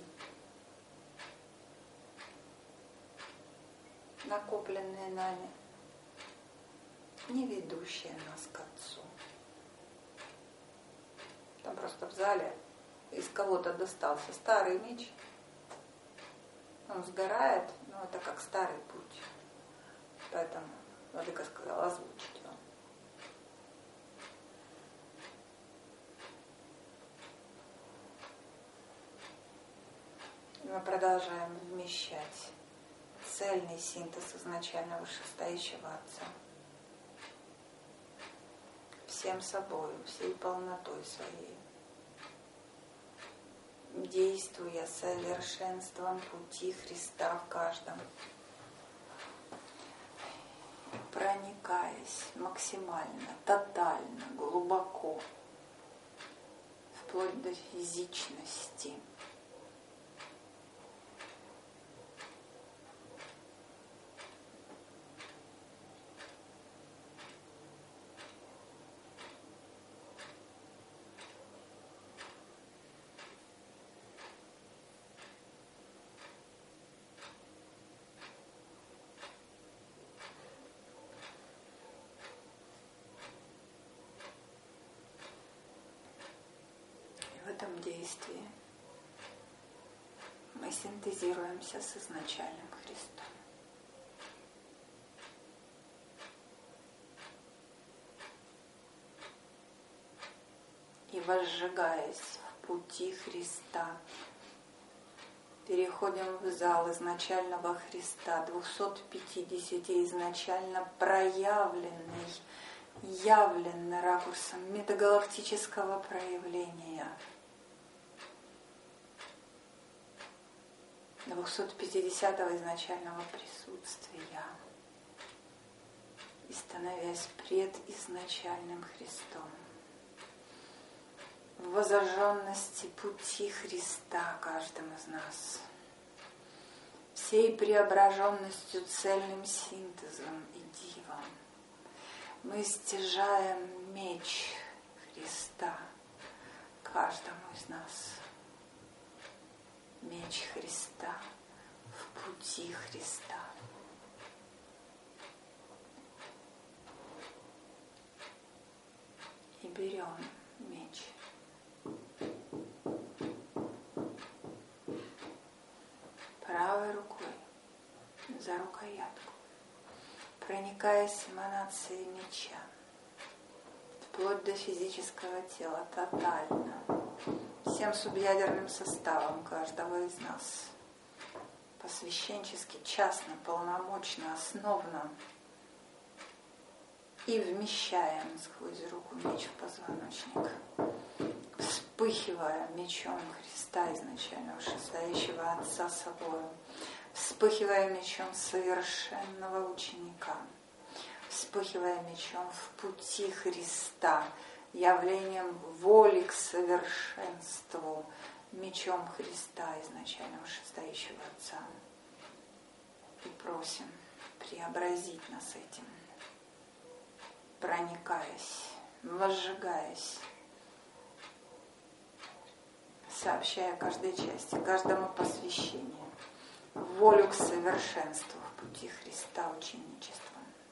накопленные нами, не ведущие нас к Отцу. Там просто в зале из кого-то достался старый меч, он сгорает, но это как старый путь. Поэтому владыка сказал озвучить его. Мы продолжаем вмещать цельный синтез изначально вышестоящего Отца всем собою, всей полнотой своей, действуя совершенством пути Христа в каждом, проникаясь максимально, тотально, глубоко, вплоть до физичности. В этом действии мы синтезируемся с изначальным Христом. И возжигаясь в пути Христа, переходим в зал изначального Христа, двухсот пятидесяти изначально проявленный, явленный ракурсом метагалактического проявления. двухсот пятидесятого изначального присутствия и становясь пред изначальным Христом, в возожженности пути Христа каждым из нас, всей преображенностью, цельным синтезом и дивом, мы стяжаем меч Христа каждому из нас. Меч Христа в пути Христа. И берем меч. Правой рукой за рукоятку, проникаясь эманацией меча, вплоть до физического тела, тотально, всем субъядерным составом каждого из нас, посвященчески, частно, полномочно, основно, и вмещаем сквозь руку меч в позвоночник, вспыхивая мечом Христа изначального, шестающего Отца собою, вспыхивая мечом совершенного ученика, вспыхивая мечом в пути Христа, явлением воли к совершенству, мечом Христа изначального, шестающего Отца. И просим преобразить нас этим, проникаясь, возжигаясь, сообщая каждой части, каждому посвящению волю к совершенству в пути Христа ученичества.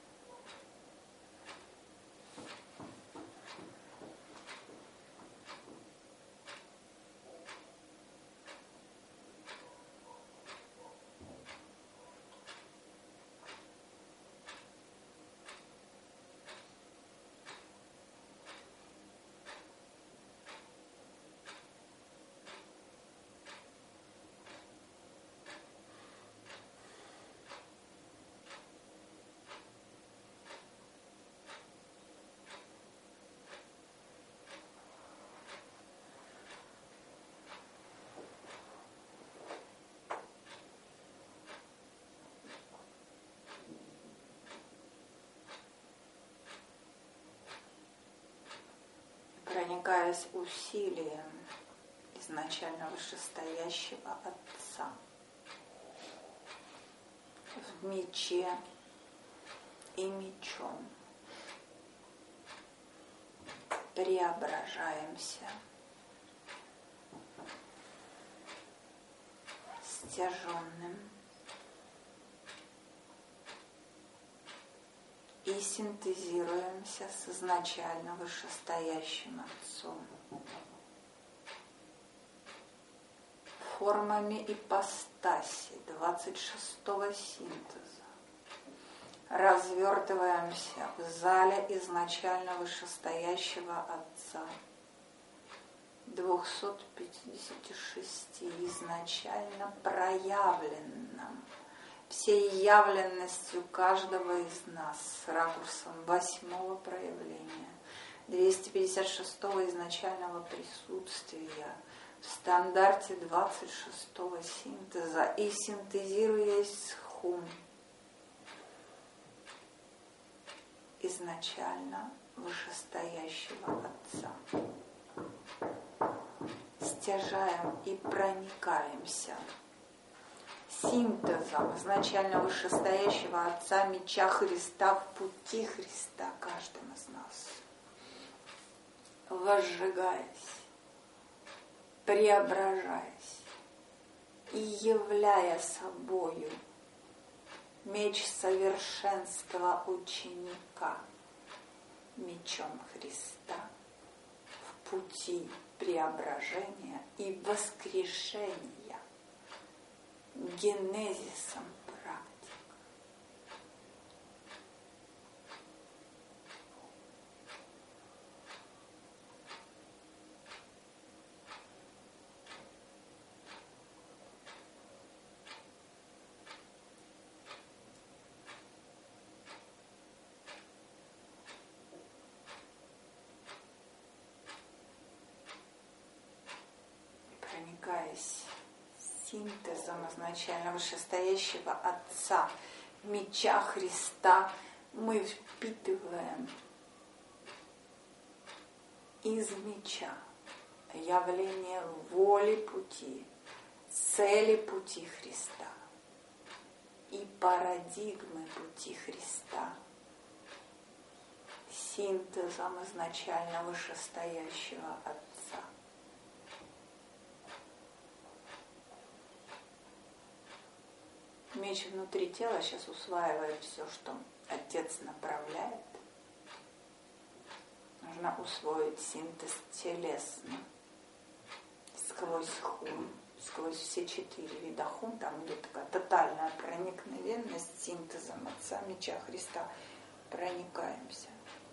Проникаясь усилием изначально вышестоящего Отца в мече и мечом преображаемся, стяженным и синтезируемся с изначально вышестоящим Отцом, формами ипостаси двадцать шестого синтеза. Развертываемся в зале изначально вышестоящего Отца, двухсот пятидесяти шести изначально проявленном, всей явленностью каждого из нас с ракурсом восьмого проявления, двести пятьдесят шестого изначального присутствия, в стандарте двадцать шестого синтеза и синтезируясь с хум изначально вышестоящего Отца. Стяжаем и проникаемся синтезом изначально вышестоящего Отца меча Христа в пути Христа каждым из нас, возжигаясь, преображаясь и являя собою меч совершенства ученика мечом Христа в пути преображения и воскрешения, генезисом практик. Проникаясь синтезом изначально вышестоящего Отца, меча Христа, мы впитываем из меча явление воли пути, цели пути Христа и парадигмы пути Христа, синтезом изначально вышестоящего Отца. Меч внутри тела сейчас усваивает все, что Отец направляет. Нужно усвоить синтез телесный сквозь хун, сквозь все четыре вида хун. Там идет такая тотальная проникновенность синтезом Отца, меча Христа. Проникаемся.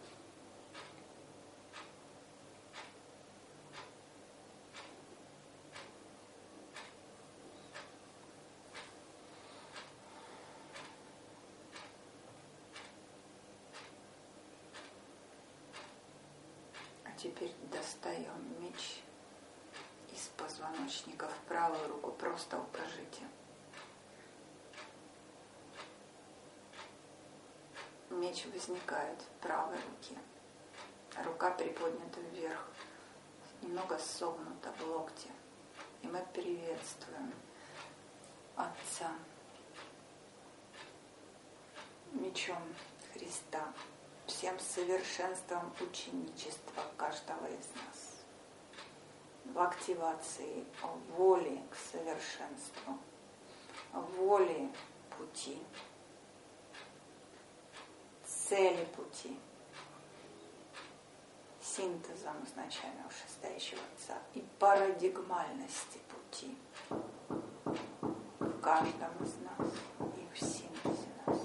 Теперь достаем меч из позвоночника в правую руку, просто укажите. Меч возникает в правой руке. Рука приподнята вверх, немного согнута в локте. И мы приветствуем Отца мечом Христа, всем совершенством ученичества каждого из нас, в активации воли к совершенству, воли пути, цели пути, синтезом изначально вышестоящего Отца и парадигмальности пути в каждом из нас и в синтезе нас.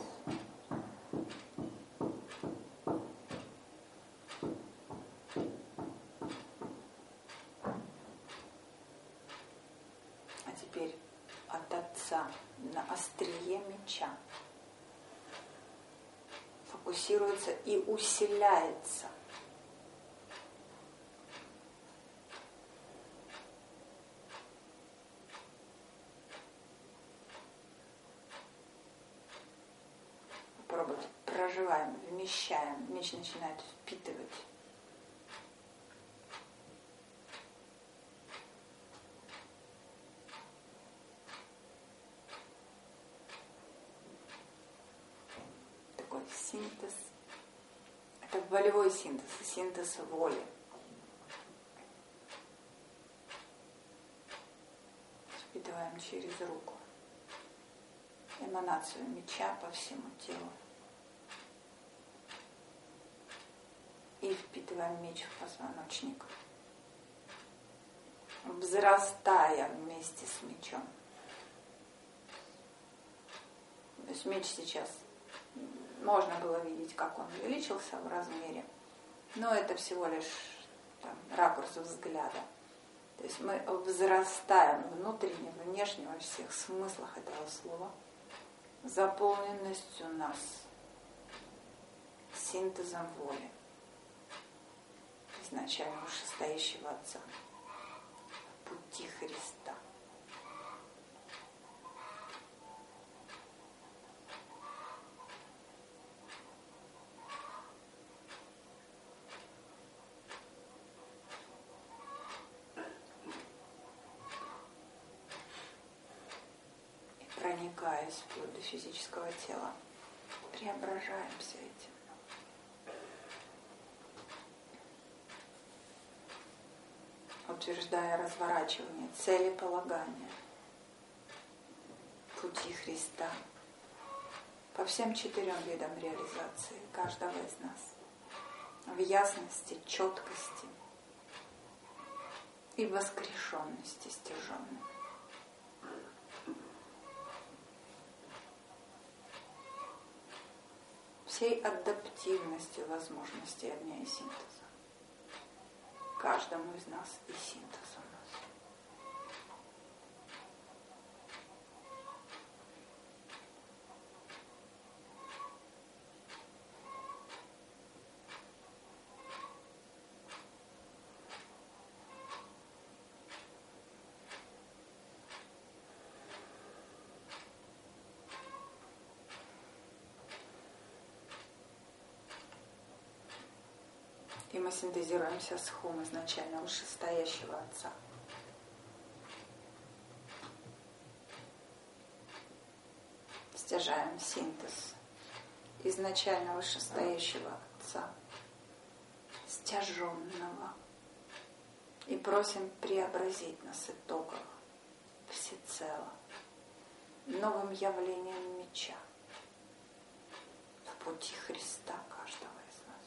А теперь от Отца на острие меча фокусируется и усиляется проживаем, вмещаем, меч начинает впитывать. Такой синтез. Это волевой синтез, синтез воли. Впитываем через руку эманацию меча по всему телу. И впитываем меч в позвоночник, взрастая вместе с мечом. То есть меч сейчас, можно было видеть, как он увеличился в размере, но это всего лишь там, ракурс взгляда. То есть мы взрастаем внутренне, внешне, во всех смыслах этого слова, заполненностью нас, синтезом воли, изначально вышестоящего Отца, пути Христа. И проникаясь вплоть до физического тела, преображаемся этим. Утверждая разворачивание, целеполагания, пути Христа по всем четырем видам реализации каждого из нас, в ясности, четкости и воскрешенности стяженной. Всей адаптивности возможностей огня и синтеза. Каждому из нас и синтез у нас. И мы синтезируемся с Хум, изначально вышестоящего Отца. Стяжаем синтез изначально вышестоящего Отца, стяженного, и просим преобразить нас итогов всецело новым явлением меча в пути Христа каждого из нас.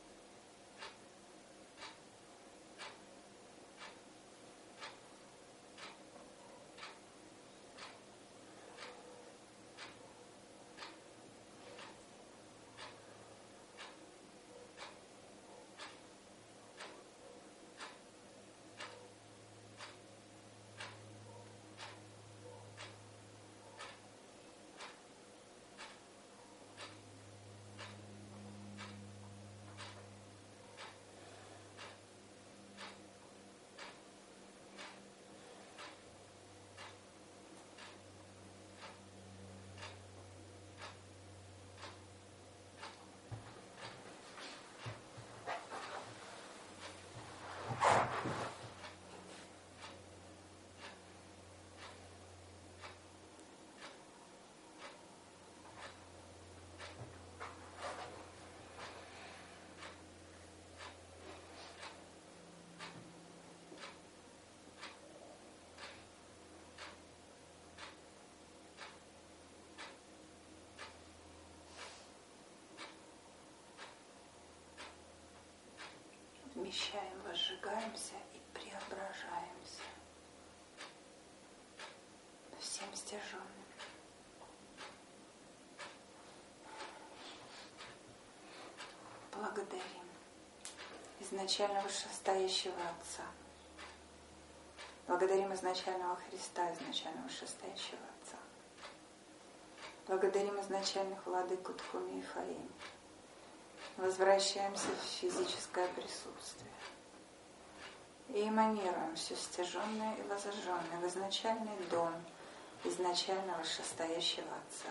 Вмещаем, возжигаемся и преображаемся всем стяженным. Благодарим изначально вышестоящего Отца. Благодарим изначального Христа, изначально вышестоящего Отца. Благодарим изначальных владык Тхуми и Фаим. Возвращаемся в физическое присутствие и эманируем все стяженное и возожженное в изначальный дом изначально вышестоящего Отца.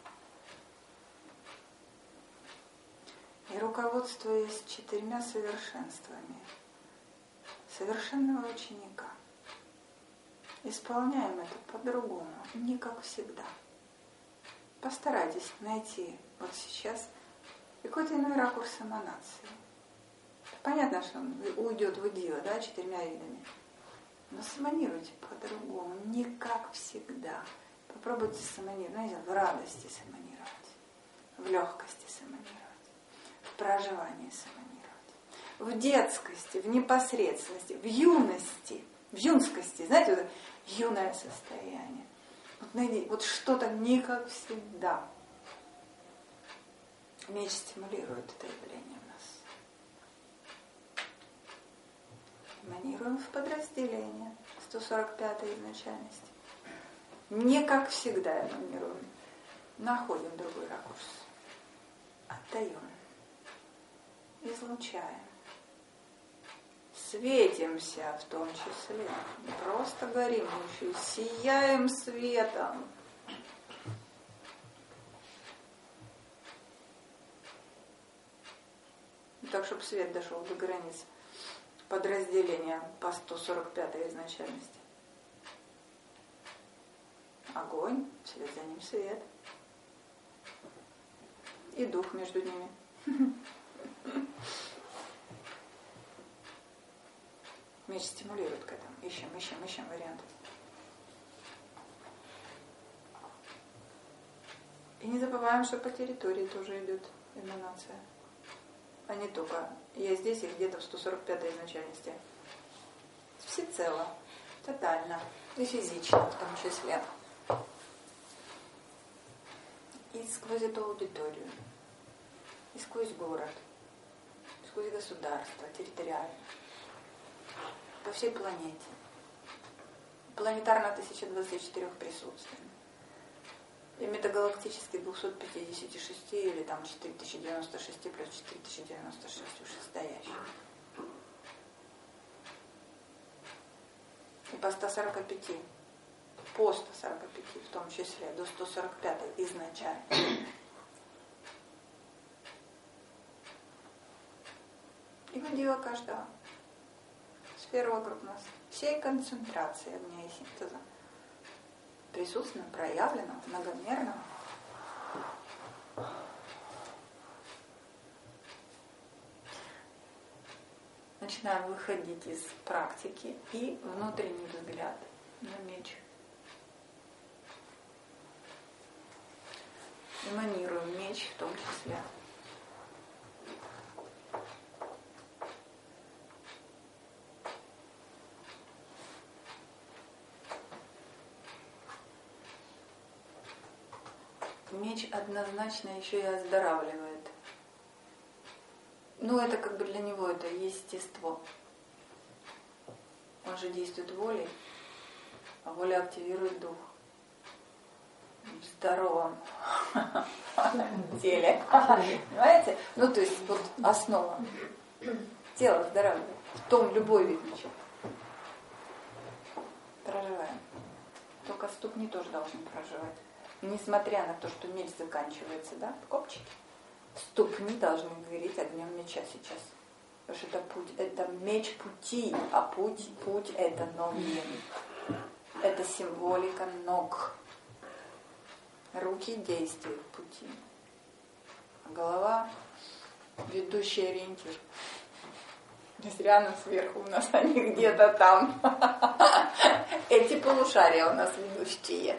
И руководствуясь четырьмя совершенствами совершенного ученика, исполняем это по-другому, не как всегда. Постарайтесь найти вот сейчас какой-то иной ракурс эманации. Понятно, что он уйдет в идио, да, четырьмя видами. Но сэманируйте по-другому, не как всегда. Попробуйте сэманировать, знаете, в радости сэманировать, в легкости сэманировать, в проживании сэманировать, в детскости, в непосредственности, в юности, в юнскости, знаете, вот юное состояние. Вот, найди, вот что-то не как всегда. Меч стимулирует это явление в нас. Эманируем в подразделение сто сорок пятой изначальности. Не как всегда эманируем. Находим другой ракурс. Отдаем. Излучаем. Светимся в том числе. Не просто горим, но еще и сияем светом. Так, чтобы свет дошел до границ подразделения по сто сорок пятой изначальности. Огонь, вслед за ним свет. И дух между ними. Меч стимулирует к этому. Ищем, ищем, ищем варианты. И не забываем, что по территории тоже идет эманация. А не только я здесь и где-то в сто сорок пятой изначальности. Всецело, тотально и физично в том числе. И сквозь эту аудиторию, и сквозь город, и сквозь государство, территориально, по всей планете. Планетарно тысяча двадцать четыре присутствий. И метагалактически двести пятьдесят шесть или там четыре тысячи девяносто шесть плюс четыре тысячи девяносто шесть вышестоящих. И по сто сорок пять, по сто сорок пять в том числе, до сто сорок пятой изначально. И удива каждого. С первого группы нас. Всей концентрации огня и синтеза. Присутственно, проявлено, многомерно. Начинаем выходить из практики и внутренний взгляд на меч. Эманируем меч в том числе. Меч однозначно еще и оздоравливает. Ну, это как бы для него это естество. Он же действует волей, а воля активирует дух. В здоровом теле. Понимаете? Ну, то есть, вот основа. Тело здоровье. В том любой вид меча. Проживаем. Только ступни тоже должны проживать. И несмотря на то, что меч заканчивается, да, в копчике, ступни должны гореть огнем меча сейчас. Потому что это путь, это меч пути, а путь, путь это ноги. Это символика ног. Руки действуют в пути. А голова ведущий ориентир. Не зря она сверху у нас, они где-то там. Эти полушария у нас ведущие.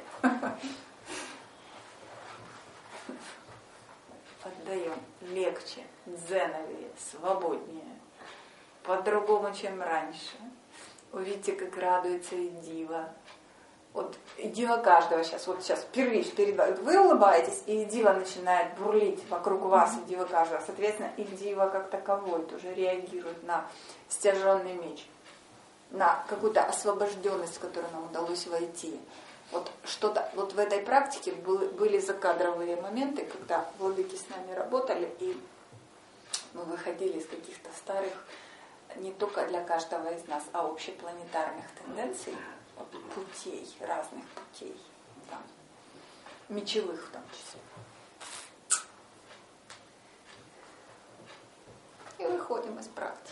Отдаем легче, дзеновее, свободнее, по-другому, чем раньше. Увидите, как радуется и дива. Вот и дива каждого сейчас, вот сейчас впервые перед вами, вы улыбаетесь, и дива начинает бурлить вокруг вас, и дива каждого. Соответственно, и дива как таковой тоже реагирует на стяженный меч, на какую-то освобожденность, в которую нам удалось войти. Вот что-то, вот в этой практике были, были закадровые моменты, когда владыки с нами работали, и мы выходили из каких-то старых, не только для каждого из нас, а общепланетарных тенденций, путей, разных путей, да, мечевых в том числе. И выходим из практики.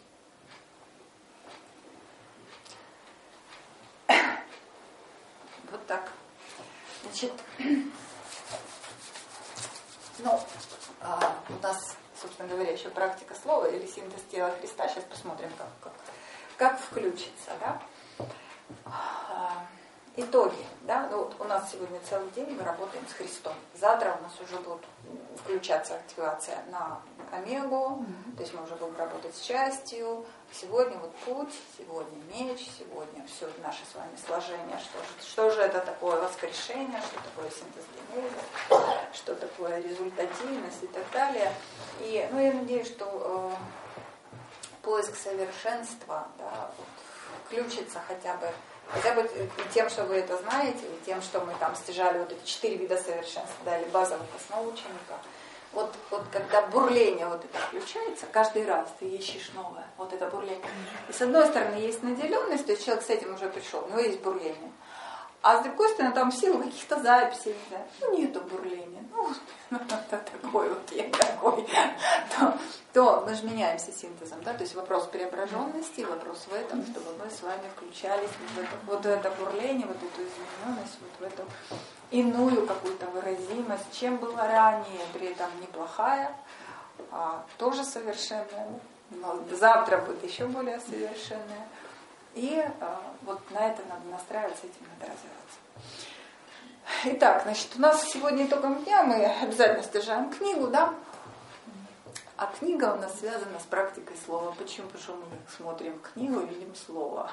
Вот так. Значит, ну, а, у нас, собственно говоря, еще практика слова или синтез тела Христа. Сейчас посмотрим, как, как, как включится, да. А, итоги, да. Ну, вот у нас сегодня целый день мы работаем с Христом. Завтра у нас уже будет включаться активация на омегу, то есть мы уже будем работать с частью. Сегодня вот путь, сегодня меч, сегодня все наше с вами сложение, что же, что же это такое воскрешение, что такое синтез генезис, что такое результативность и так далее. И, ну, я надеюсь, что э, поиск совершенства, да, вот, включится хотя бы, хотя бы и тем, что вы это знаете, и тем, что мы там стяжали вот эти четыре вида совершенства, дали базовых основ ученика. Вот, вот когда бурление вот это включается, каждый раз ты ищешь новое, вот это бурление. И с одной стороны есть наделенность, то есть человек с этим уже пришел, у него есть бурление. А с другой стороны, там в силу каких-то записей, да, ну нету бурления, ну, ну такой вот я такой, то, то мы же меняемся синтезом, да, то есть вопрос преображенности, вопрос в этом, чтобы мы с вами включались вот в это, вот в это бурление, вот эту измененность, вот в эту иную какую-то выразимость, чем было ранее, при этом неплохая, а, тоже совершенная, но завтра будет еще более совершенная. И а, вот на это надо настраиваться, этим надо развиваться. Итак, значит, у нас сегодня итогом дня мы обязательно стяжаем книгу, да? А книга у нас связана с практикой слова. Почему? Потому что мы смотрим книгу и видим слово.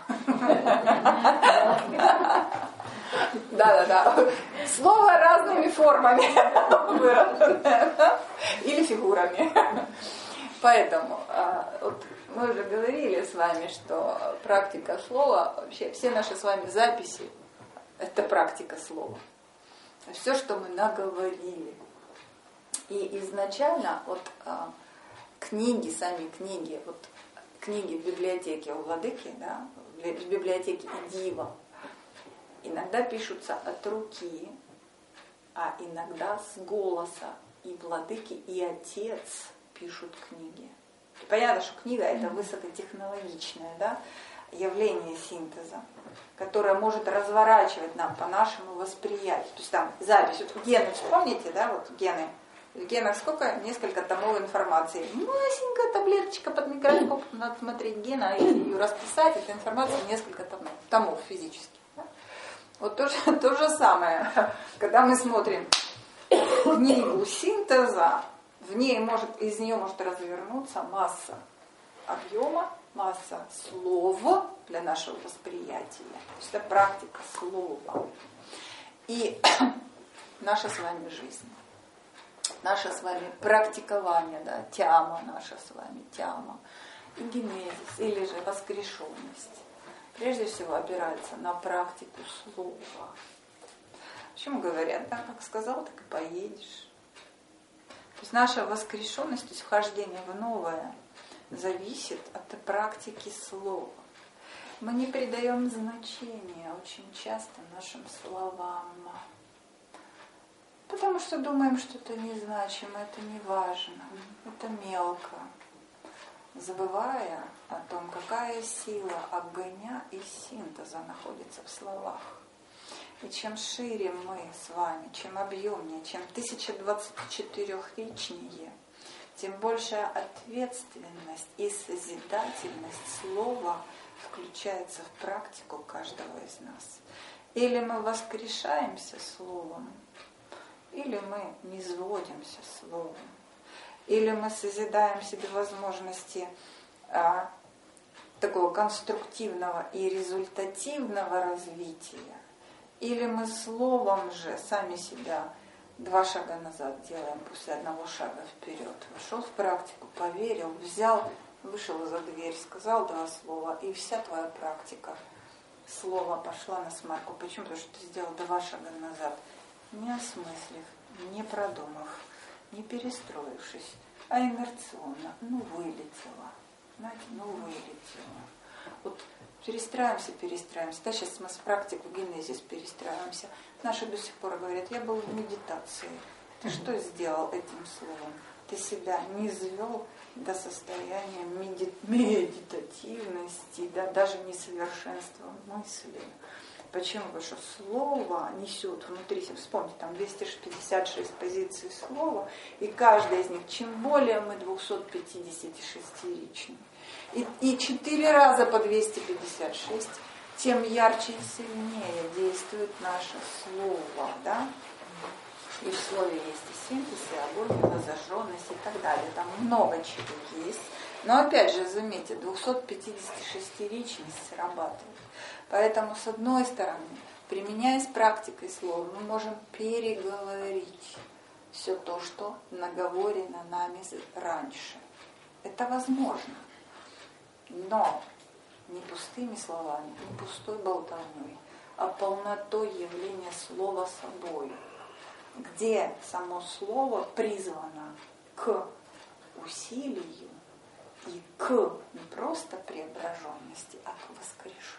Да-да-да. Слово разными формами выраженное. Или фигурами. Поэтому вот мы уже говорили с вами, что практика слова, вообще все наши с вами записи, это практика слова. Все, что мы наговорили. И изначально вот книги, сами книги, вот книги в библиотеке у владыки, да, в библиотеке Дива, иногда пишутся от руки, а иногда с голоса. И владыки, и отец пишут книги. Понятно, что книга это высокотехнологичное, да, явление синтеза, которое может разворачивать нам по нашему восприятию. То есть там запись, вот гены, вспомните, да, вот гены. В генах сколько? Несколько томов информации. Масенькая таблеточка под микроскоп, надо смотреть гена, а если ее расписать, эта информация несколько томов, томов физически. Да? Вот то же, то же самое, когда мы смотрим книгу синтеза, в ней может, из нее может развернуться масса объема, масса слова для нашего восприятия. То есть это практика слова. И наша с вами жизнь. Наше с вами практикование, да, тяма наша с вами, тяма, и генезис, или же воскрешенность, прежде всего опирается на практику слова. Почему говорят, да, как сказал, так и поедешь. То есть наша воскрешенность, то есть вхождение в новое, зависит от практики слова. Мы не придаем значения очень часто нашим словам. Потому что думаем, что это незначимо, это не важно, это мелко. Забывая о том, какая сила огня и синтеза находится в словах. И чем шире мы с вами, чем объемнее, чем тысяча двадцать четырехричнее, тем большая ответственность и созидательность слова включается в практику каждого из нас. Или мы воскрешаемся словом, или мы низводимся словом, или мы созидаем себе возможности а, такого конструктивного и результативного развития, или мы словом же сами себя два шага назад делаем после одного шага вперед. Вошел в практику, поверил, взял, вышел за дверь, сказал два слова, и вся твоя практика слова пошла на смарку. Почему? Потому что ты сделал два шага назад, не осмыслив, не продумав, не перестроившись, а инерционно, ну вылетело, знаете, ну вылетело. Вот перестраиваемся, перестраиваемся. Да, сейчас мы с практикой в генезис перестраиваемся. Наши до сих пор говорят, я был в медитации. Ты что сделал этим словом? Ты себя не звел до состояния меди- медитативности, да, даже несовершенства мысли. Почему? Потому что слово несет внутри себя, вспомните, там двести пятьдесят шесть позиций слова, и каждая из них, чем более мы двести пятьдесят шесть-ричны, и, и четыре раза по двести пятьдесят шесть, тем ярче и сильнее действует наше слово, да? И в слове есть и синтез, и огонь, и зажженность, и так далее. Там много чего есть. Но опять же, заметьте, двести пятьдесят шесть-ричность срабатывает. Поэтому, с одной стороны, применяясь практикой слова, мы можем переговорить все то, что наговорено нами раньше. Это возможно. Но не пустыми словами, не пустой болтовней, а полнотой явления слова собой, где само слово призвано к усилию и к не просто преображенности, а к воскрешенности.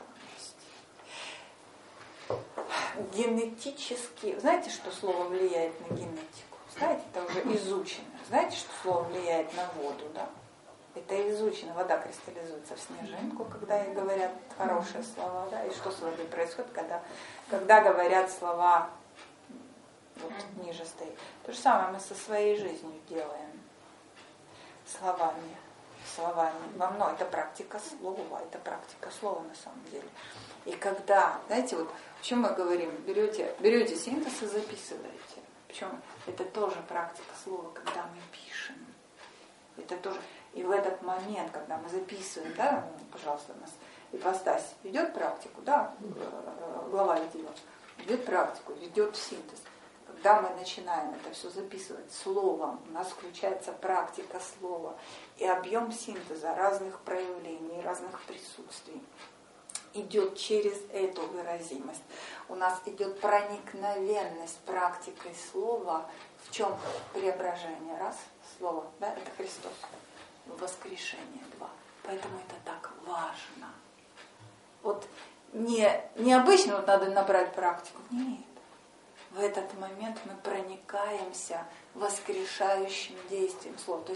Генетически, знаете, что слово влияет на генетику? Знаете, это уже изучено. Знаете, что слово влияет на воду, да? Это изучено. Вода кристаллизуется в снежинку, когда ей говорят хорошие слова, да? И что с водой происходит, когда, когда говорят слова вот ниже стоит. То же самое мы со своей жизнью делаем. Словами. Словами. Во многом это практика слова. Это практика слова на самом деле. И когда, знаете, вот почему мы говорим, берете, берете синтез и записываете. Причем это тоже практика слова, когда мы пишем. Это тоже. И в этот момент, когда мы записываем, да, пожалуйста, у нас ипостась ведет практику, да, глава ведет, ведет практику, ведет синтез. Когда мы начинаем это все записывать словом, у нас включается практика слова и объем синтеза разных проявлений, разных присутствий идет через эту выразимость. У нас идет проникновенность практикой слова. В чем преображение? Раз, слово, да, это Христос. Воскрешение, два. Поэтому это так важно. Вот не, не обычно вот надо набрать практику. Нет. В этот момент мы проникаемся воскрешающим действием слова. То есть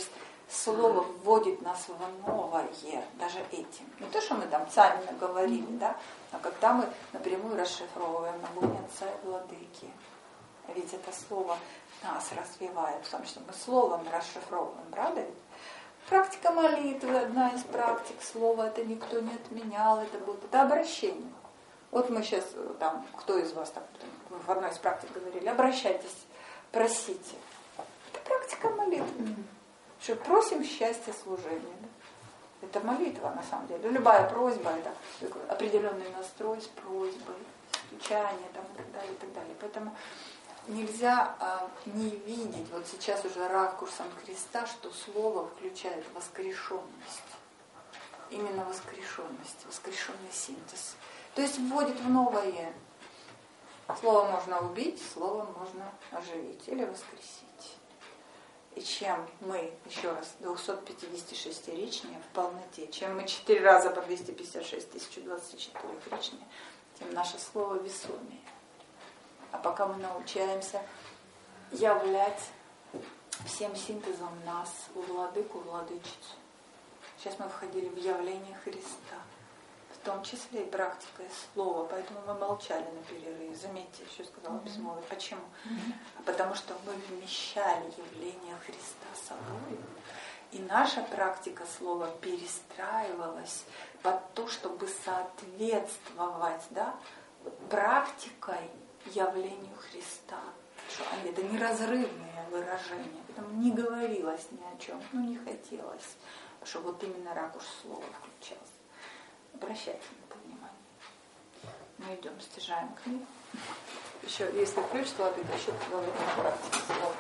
Слово вводит нас в новое, даже этим. Не то, что мы там сами наговорили, да, а когда мы напрямую расшифровываем огонь Отца и Владыки. Ведь это слово нас развивает, потому что мы словом расшифровываем, правда ведь? Практика молитвы, одна из практик, слова это никто не отменял, это будет, это обращение. Вот мы сейчас, там, кто из вас, там, мы в одной из практик говорили, обращайтесь, просите. Это практика молитвы. Что просим счастья служения. Да? Это молитва на самом деле. Любая просьба, это определенный настрой с просьбой, стучание там, и так далее, и так далее. Поэтому нельзя а, не видеть, вот сейчас уже ракурсом креста, что слово включает воскрешенность. Именно воскрешенность, воскрешенный синтез. То есть вводит в новое. Слово можно убить, слово можно оживить или воскресить. И чем мы, еще раз, двухсотпятидесятишестиричнее в полноте, чем мы четыре раза по двести пятьдесят шесть тысяч двадцать четыре речнее, тем наше слово весомее. А пока мы научаемся являть всем синтезом нас, у владыку, владычицу. Сейчас мы входили в явление Христа, в том числе и практикой слова, поэтому мы молчали на перерыве. Заметьте, еще сказала Безмолвие. Почему? Mm-hmm. А потому что мы вмещали явление Христа собой. И наша практика слова перестраивалась под то, чтобы соответствовать, да, практикой явлению Христа. Что это неразрывное выражение, поэтому не говорилось ни о чем, ну не хотелось, потому что вот именно ракурс слова включался. Обращайте на внимание. Мы идем, стяжаем книгу. Еще, если ключ владыка, еще поговорим о практике слова.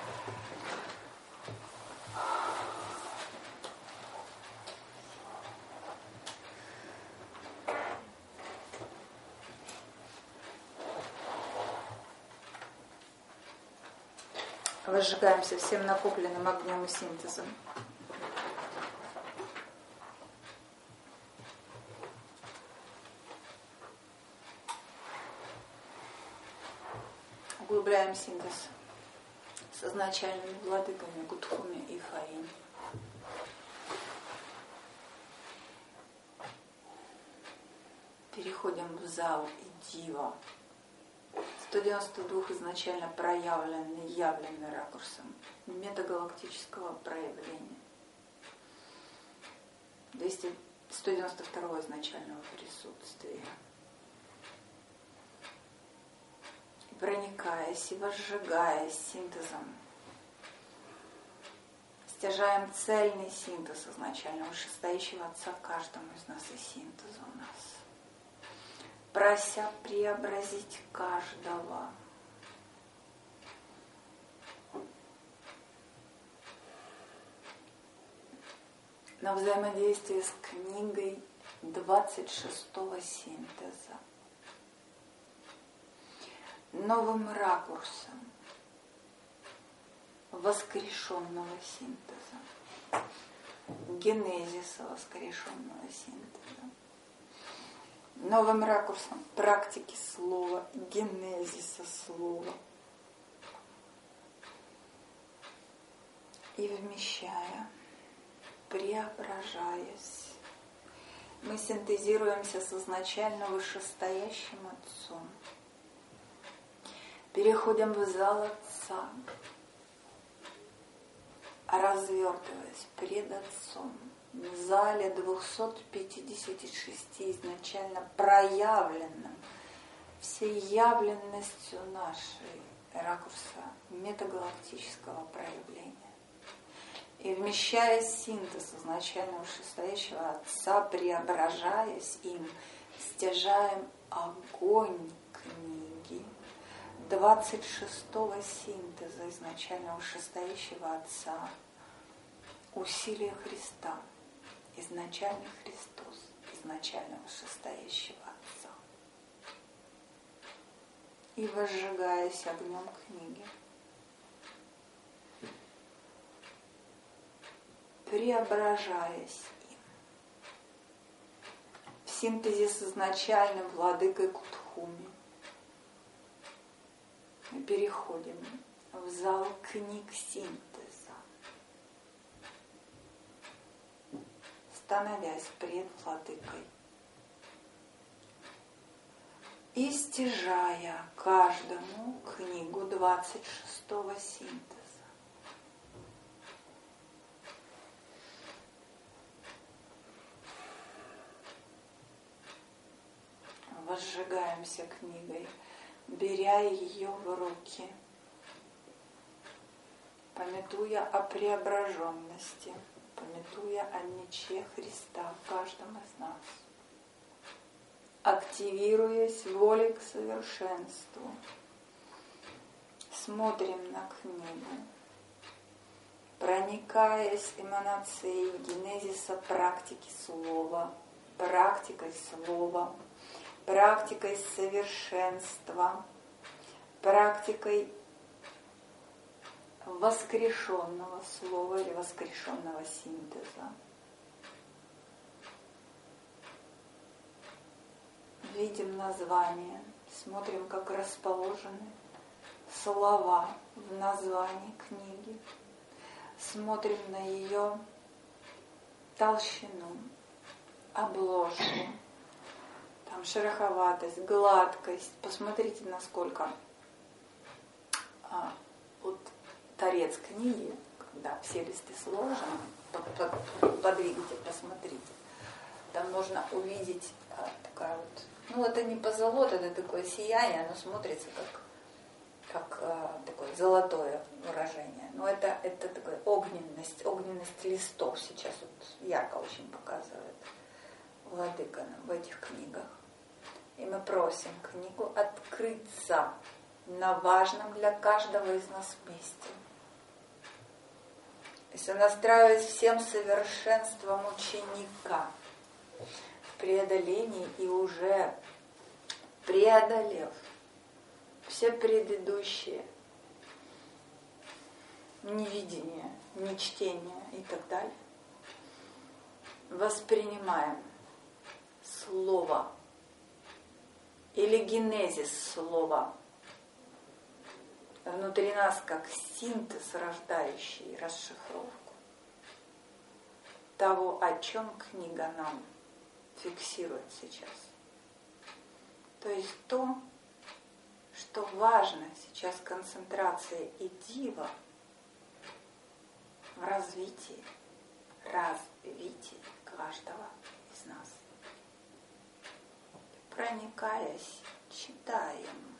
Возжигаемся всем накопленным огнем и синтезом. Углубляем синтез с изначальными владыками Гудхуми и Фаин. Переходим в зал и дива. сто девяносто два изначально проявленный, явленный ракурсом метагалактического проявления. двести, сто девяносто два изначального присутствия. Проникаясь и возжигаясь синтезом, стяжаем цельный синтез изначально вышестоящего Отца каждому из нас и синтеза у нас, прося преобразить каждого. На взаимодействие с книгой двадцать шестого синтеза. Новым ракурсом воскрешенного синтеза, генезиса воскрешенного синтеза, новым ракурсом практики слова, генезиса слова, и вмещая, преображаясь, мы синтезируемся с изначально вышестоящим Отцом. Переходим в зал Отца, развертываясь пред Отцом, в зале двухсот пятидесяти шести изначально проявленным, всей явленностью нашей ракурса метагалактического проявления. И вмещая синтез изначально вышестоящего Отца, преображаясь им, стяжаем огонь книги двадцать шестого синтеза изначально вышестоящего Отца, усилия Христа, изначальный Христос, изначально вышестоящего Отца. И возжигаясь огнем книги, преображаясь им в синтезе с изначальным владыкой Гудхуми, мы переходим в зал книг синтеза, становясь пред владыкой и стяжая каждому книгу двадцать шестого синтеза. Возжигаемся книгой, беря ее в руки, памятуя о преображенности, памятуя о мече Христа в каждом из нас, активируясь волей к совершенству, смотрим на книгу, проникаясь эманацией генезиса практики слова, практикой слова, практикой совершенства, практикой воскрешенного слова или воскрешенного синтеза. Видим название, смотрим, как расположены слова в названии книги, смотрим на ее толщину, обложку, там шероховатость, гладкость. Посмотрите, насколько а, вот торец книги, когда все листы сложены, подвигайте, посмотрите. Там можно увидеть а, такая вот, ну это не позолота, это такое сияние, оно смотрится как, как а, такое золотое выражение. Но это, это такая огненность, огненность листов сейчас вот ярко очень показывает владыка нам в этих книгах. И мы просим книгу открыться на важном для каждого из нас месте. Если настраиваясь всем совершенством ученика в преодолении и уже преодолев все предыдущие невидения, нечтения и так далее, воспринимаем слово или генезис слова внутри нас как синтез, рождающий расшифровку того, о чем книга нам фиксирует сейчас. То есть то, что важно сейчас концентрация и дива в развитии, развитии каждого из нас. Проникаясь, читаем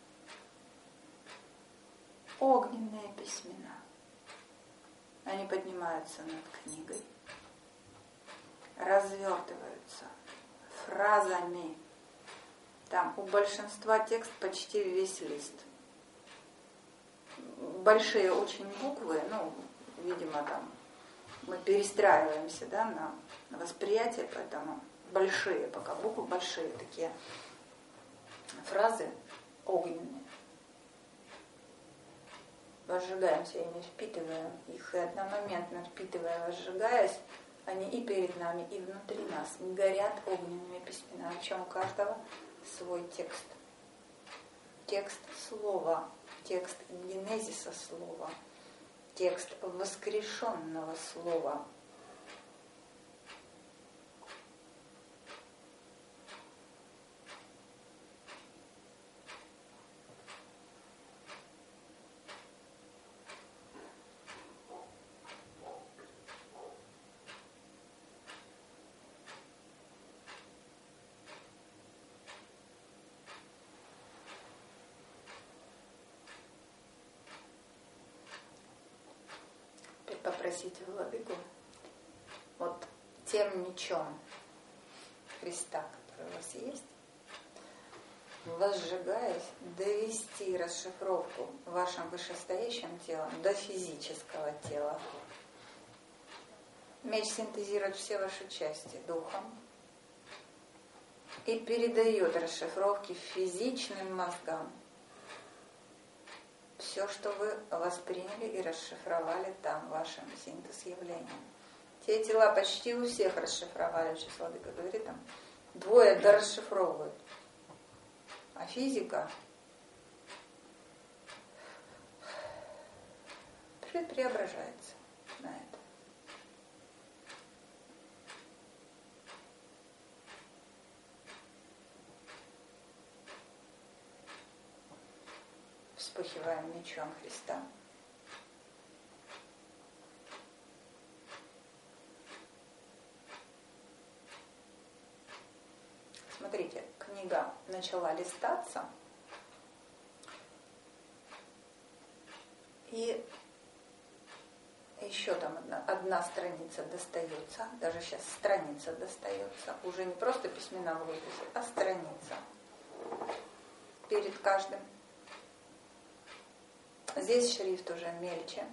огненные письмена. Они поднимаются над книгой, развертываются фразами. Там у большинства текст почти весь лист. Большие очень буквы, ну, видимо, там мы перестраиваемся, да, на, на восприятие, поэтому большие пока буквы, большие такие фразы огненные. Возжигаемся ими, впитываем их, и одномоментно впитывая, возжигаясь, они и перед нами, и внутри нас горят огненными письменами, о чем у каждого свой текст. Текст слова, текст генезиса слова, текст воскрешенного слова. Попросите владыку вот тем мечом Христа, который у вас есть, возжигаясь, довести расшифровку вашим вышестоящим телом до физического тела. Меч синтезирует все ваши части духом и передает расшифровки физичным мозгам. Все, что вы восприняли и расшифровали там, вашим синтез-явлением. Те тела почти у всех расшифровали, сейчас владыка говорит, там двое дорасшифровывают. А физика преображается на это. вспыхиваем мечом Христа. Смотрите, книга начала листаться, и еще там одна, одна страница достается, даже сейчас страница достается, уже не просто письмена выписи, а страница перед каждым. Здесь шрифт уже мельче.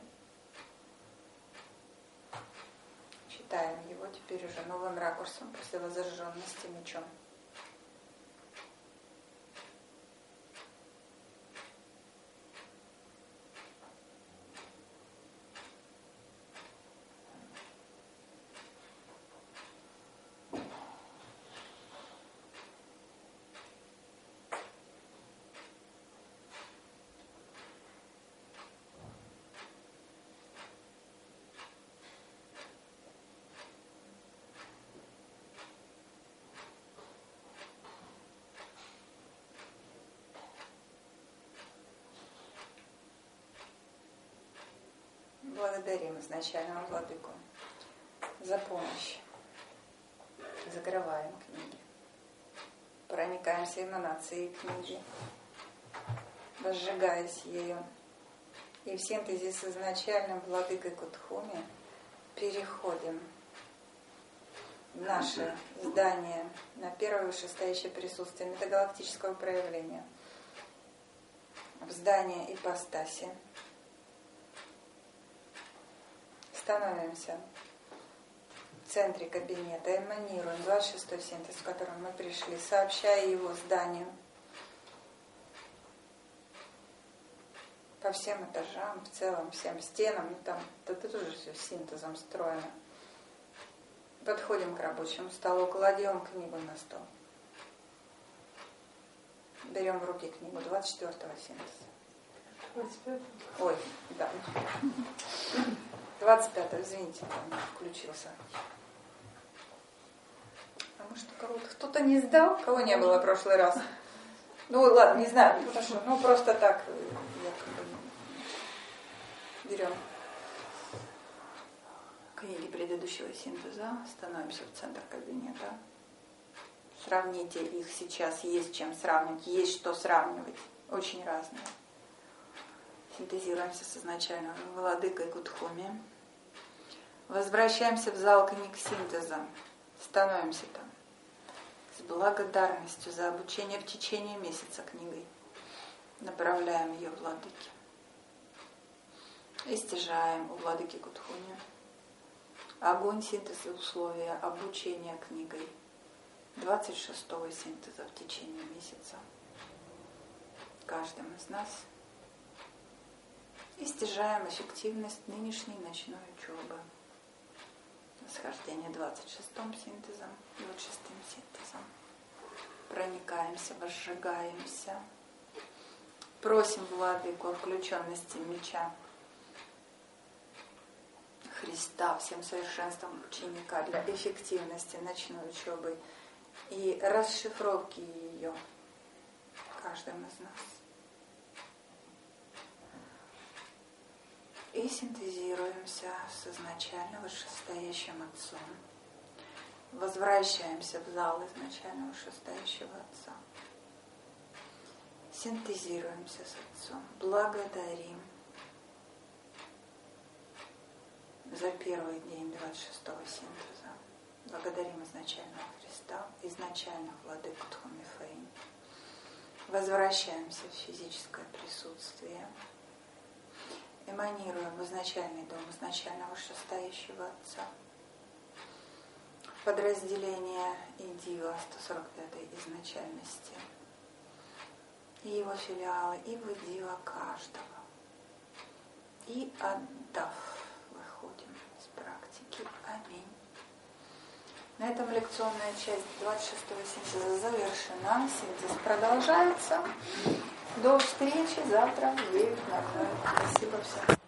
Читаем его теперь уже новым ракурсом после воззажженности мечом. Благодарим изначального владыку за помощь. Закрываем книги. Проникаемся эманацией книги, возжигаясь ею. И в синтезе с изначальным владыкой Кутхуми переходим в наше здание на первое вышестоящее присутствие метагалактического проявления, в здание ипостаси. Становимся в центре кабинета, эманируем двадцать шестой синтез, в котором мы пришли, сообщая его зданию по всем этажам, в целом, всем стенам, ну, там это тоже все синтезом встроено. Подходим к рабочему столу, кладем книгу на стол. Берем в руки книгу двадцать четвёртого синтеза. двадцать пятого. Ой, да. двадцать пятого, извините, там включился. А может, кого-то кто-то не сдал? Кого не было в прошлый раз? Ну, ладно, не знаю, хорошо. Ну, просто так якобы берем книги предыдущего синтеза, становимся в центр кабинета. Сравните их сейчас, есть чем сравнивать, есть что сравнивать. Очень разные. Синтезируемся с изначальным владыкой Кутхуми. Возвращаемся в зал книг синтеза. Становимся там с благодарностью за обучение в течение месяца книгой. Направляем ее владыке. И стяжаем у владыки Кутхуми огонь синтеза условия обучения книгой двадцать шестого синтеза в течение месяца. Каждым из нас. И стяжаем эффективность нынешней ночной учебы. Восхождение двадцать шестым синтезом, двадцать шестым синтезом. Проникаемся, возжигаемся. Просим владыку о включенности меча Христа всем совершенством ученика для эффективности ночной учебы и расшифровки ее каждым из нас. И синтезируемся с изначально вышестоящим Отцом. Возвращаемся в зал изначально вышестоящего Отца. Синтезируемся с Отцом. Благодарим за первый день двадцать шестого синтеза. Благодарим изначального Христа, изначальных владык Кутхуми Фэйн. Возвращаемся в физическое присутствие. Эманируем в изначальный дом изначально вышестоящего Отца. Подразделение Идива сто сорок пятой изначальности. И его филиалы, и в Идива каждого. И отдав, выходим из практики. Аминь. На этом лекционная часть двадцать шестого синтеза завершена. Синтез продолжается. До встречи завтра в девять ноль ноль. Спасибо всем.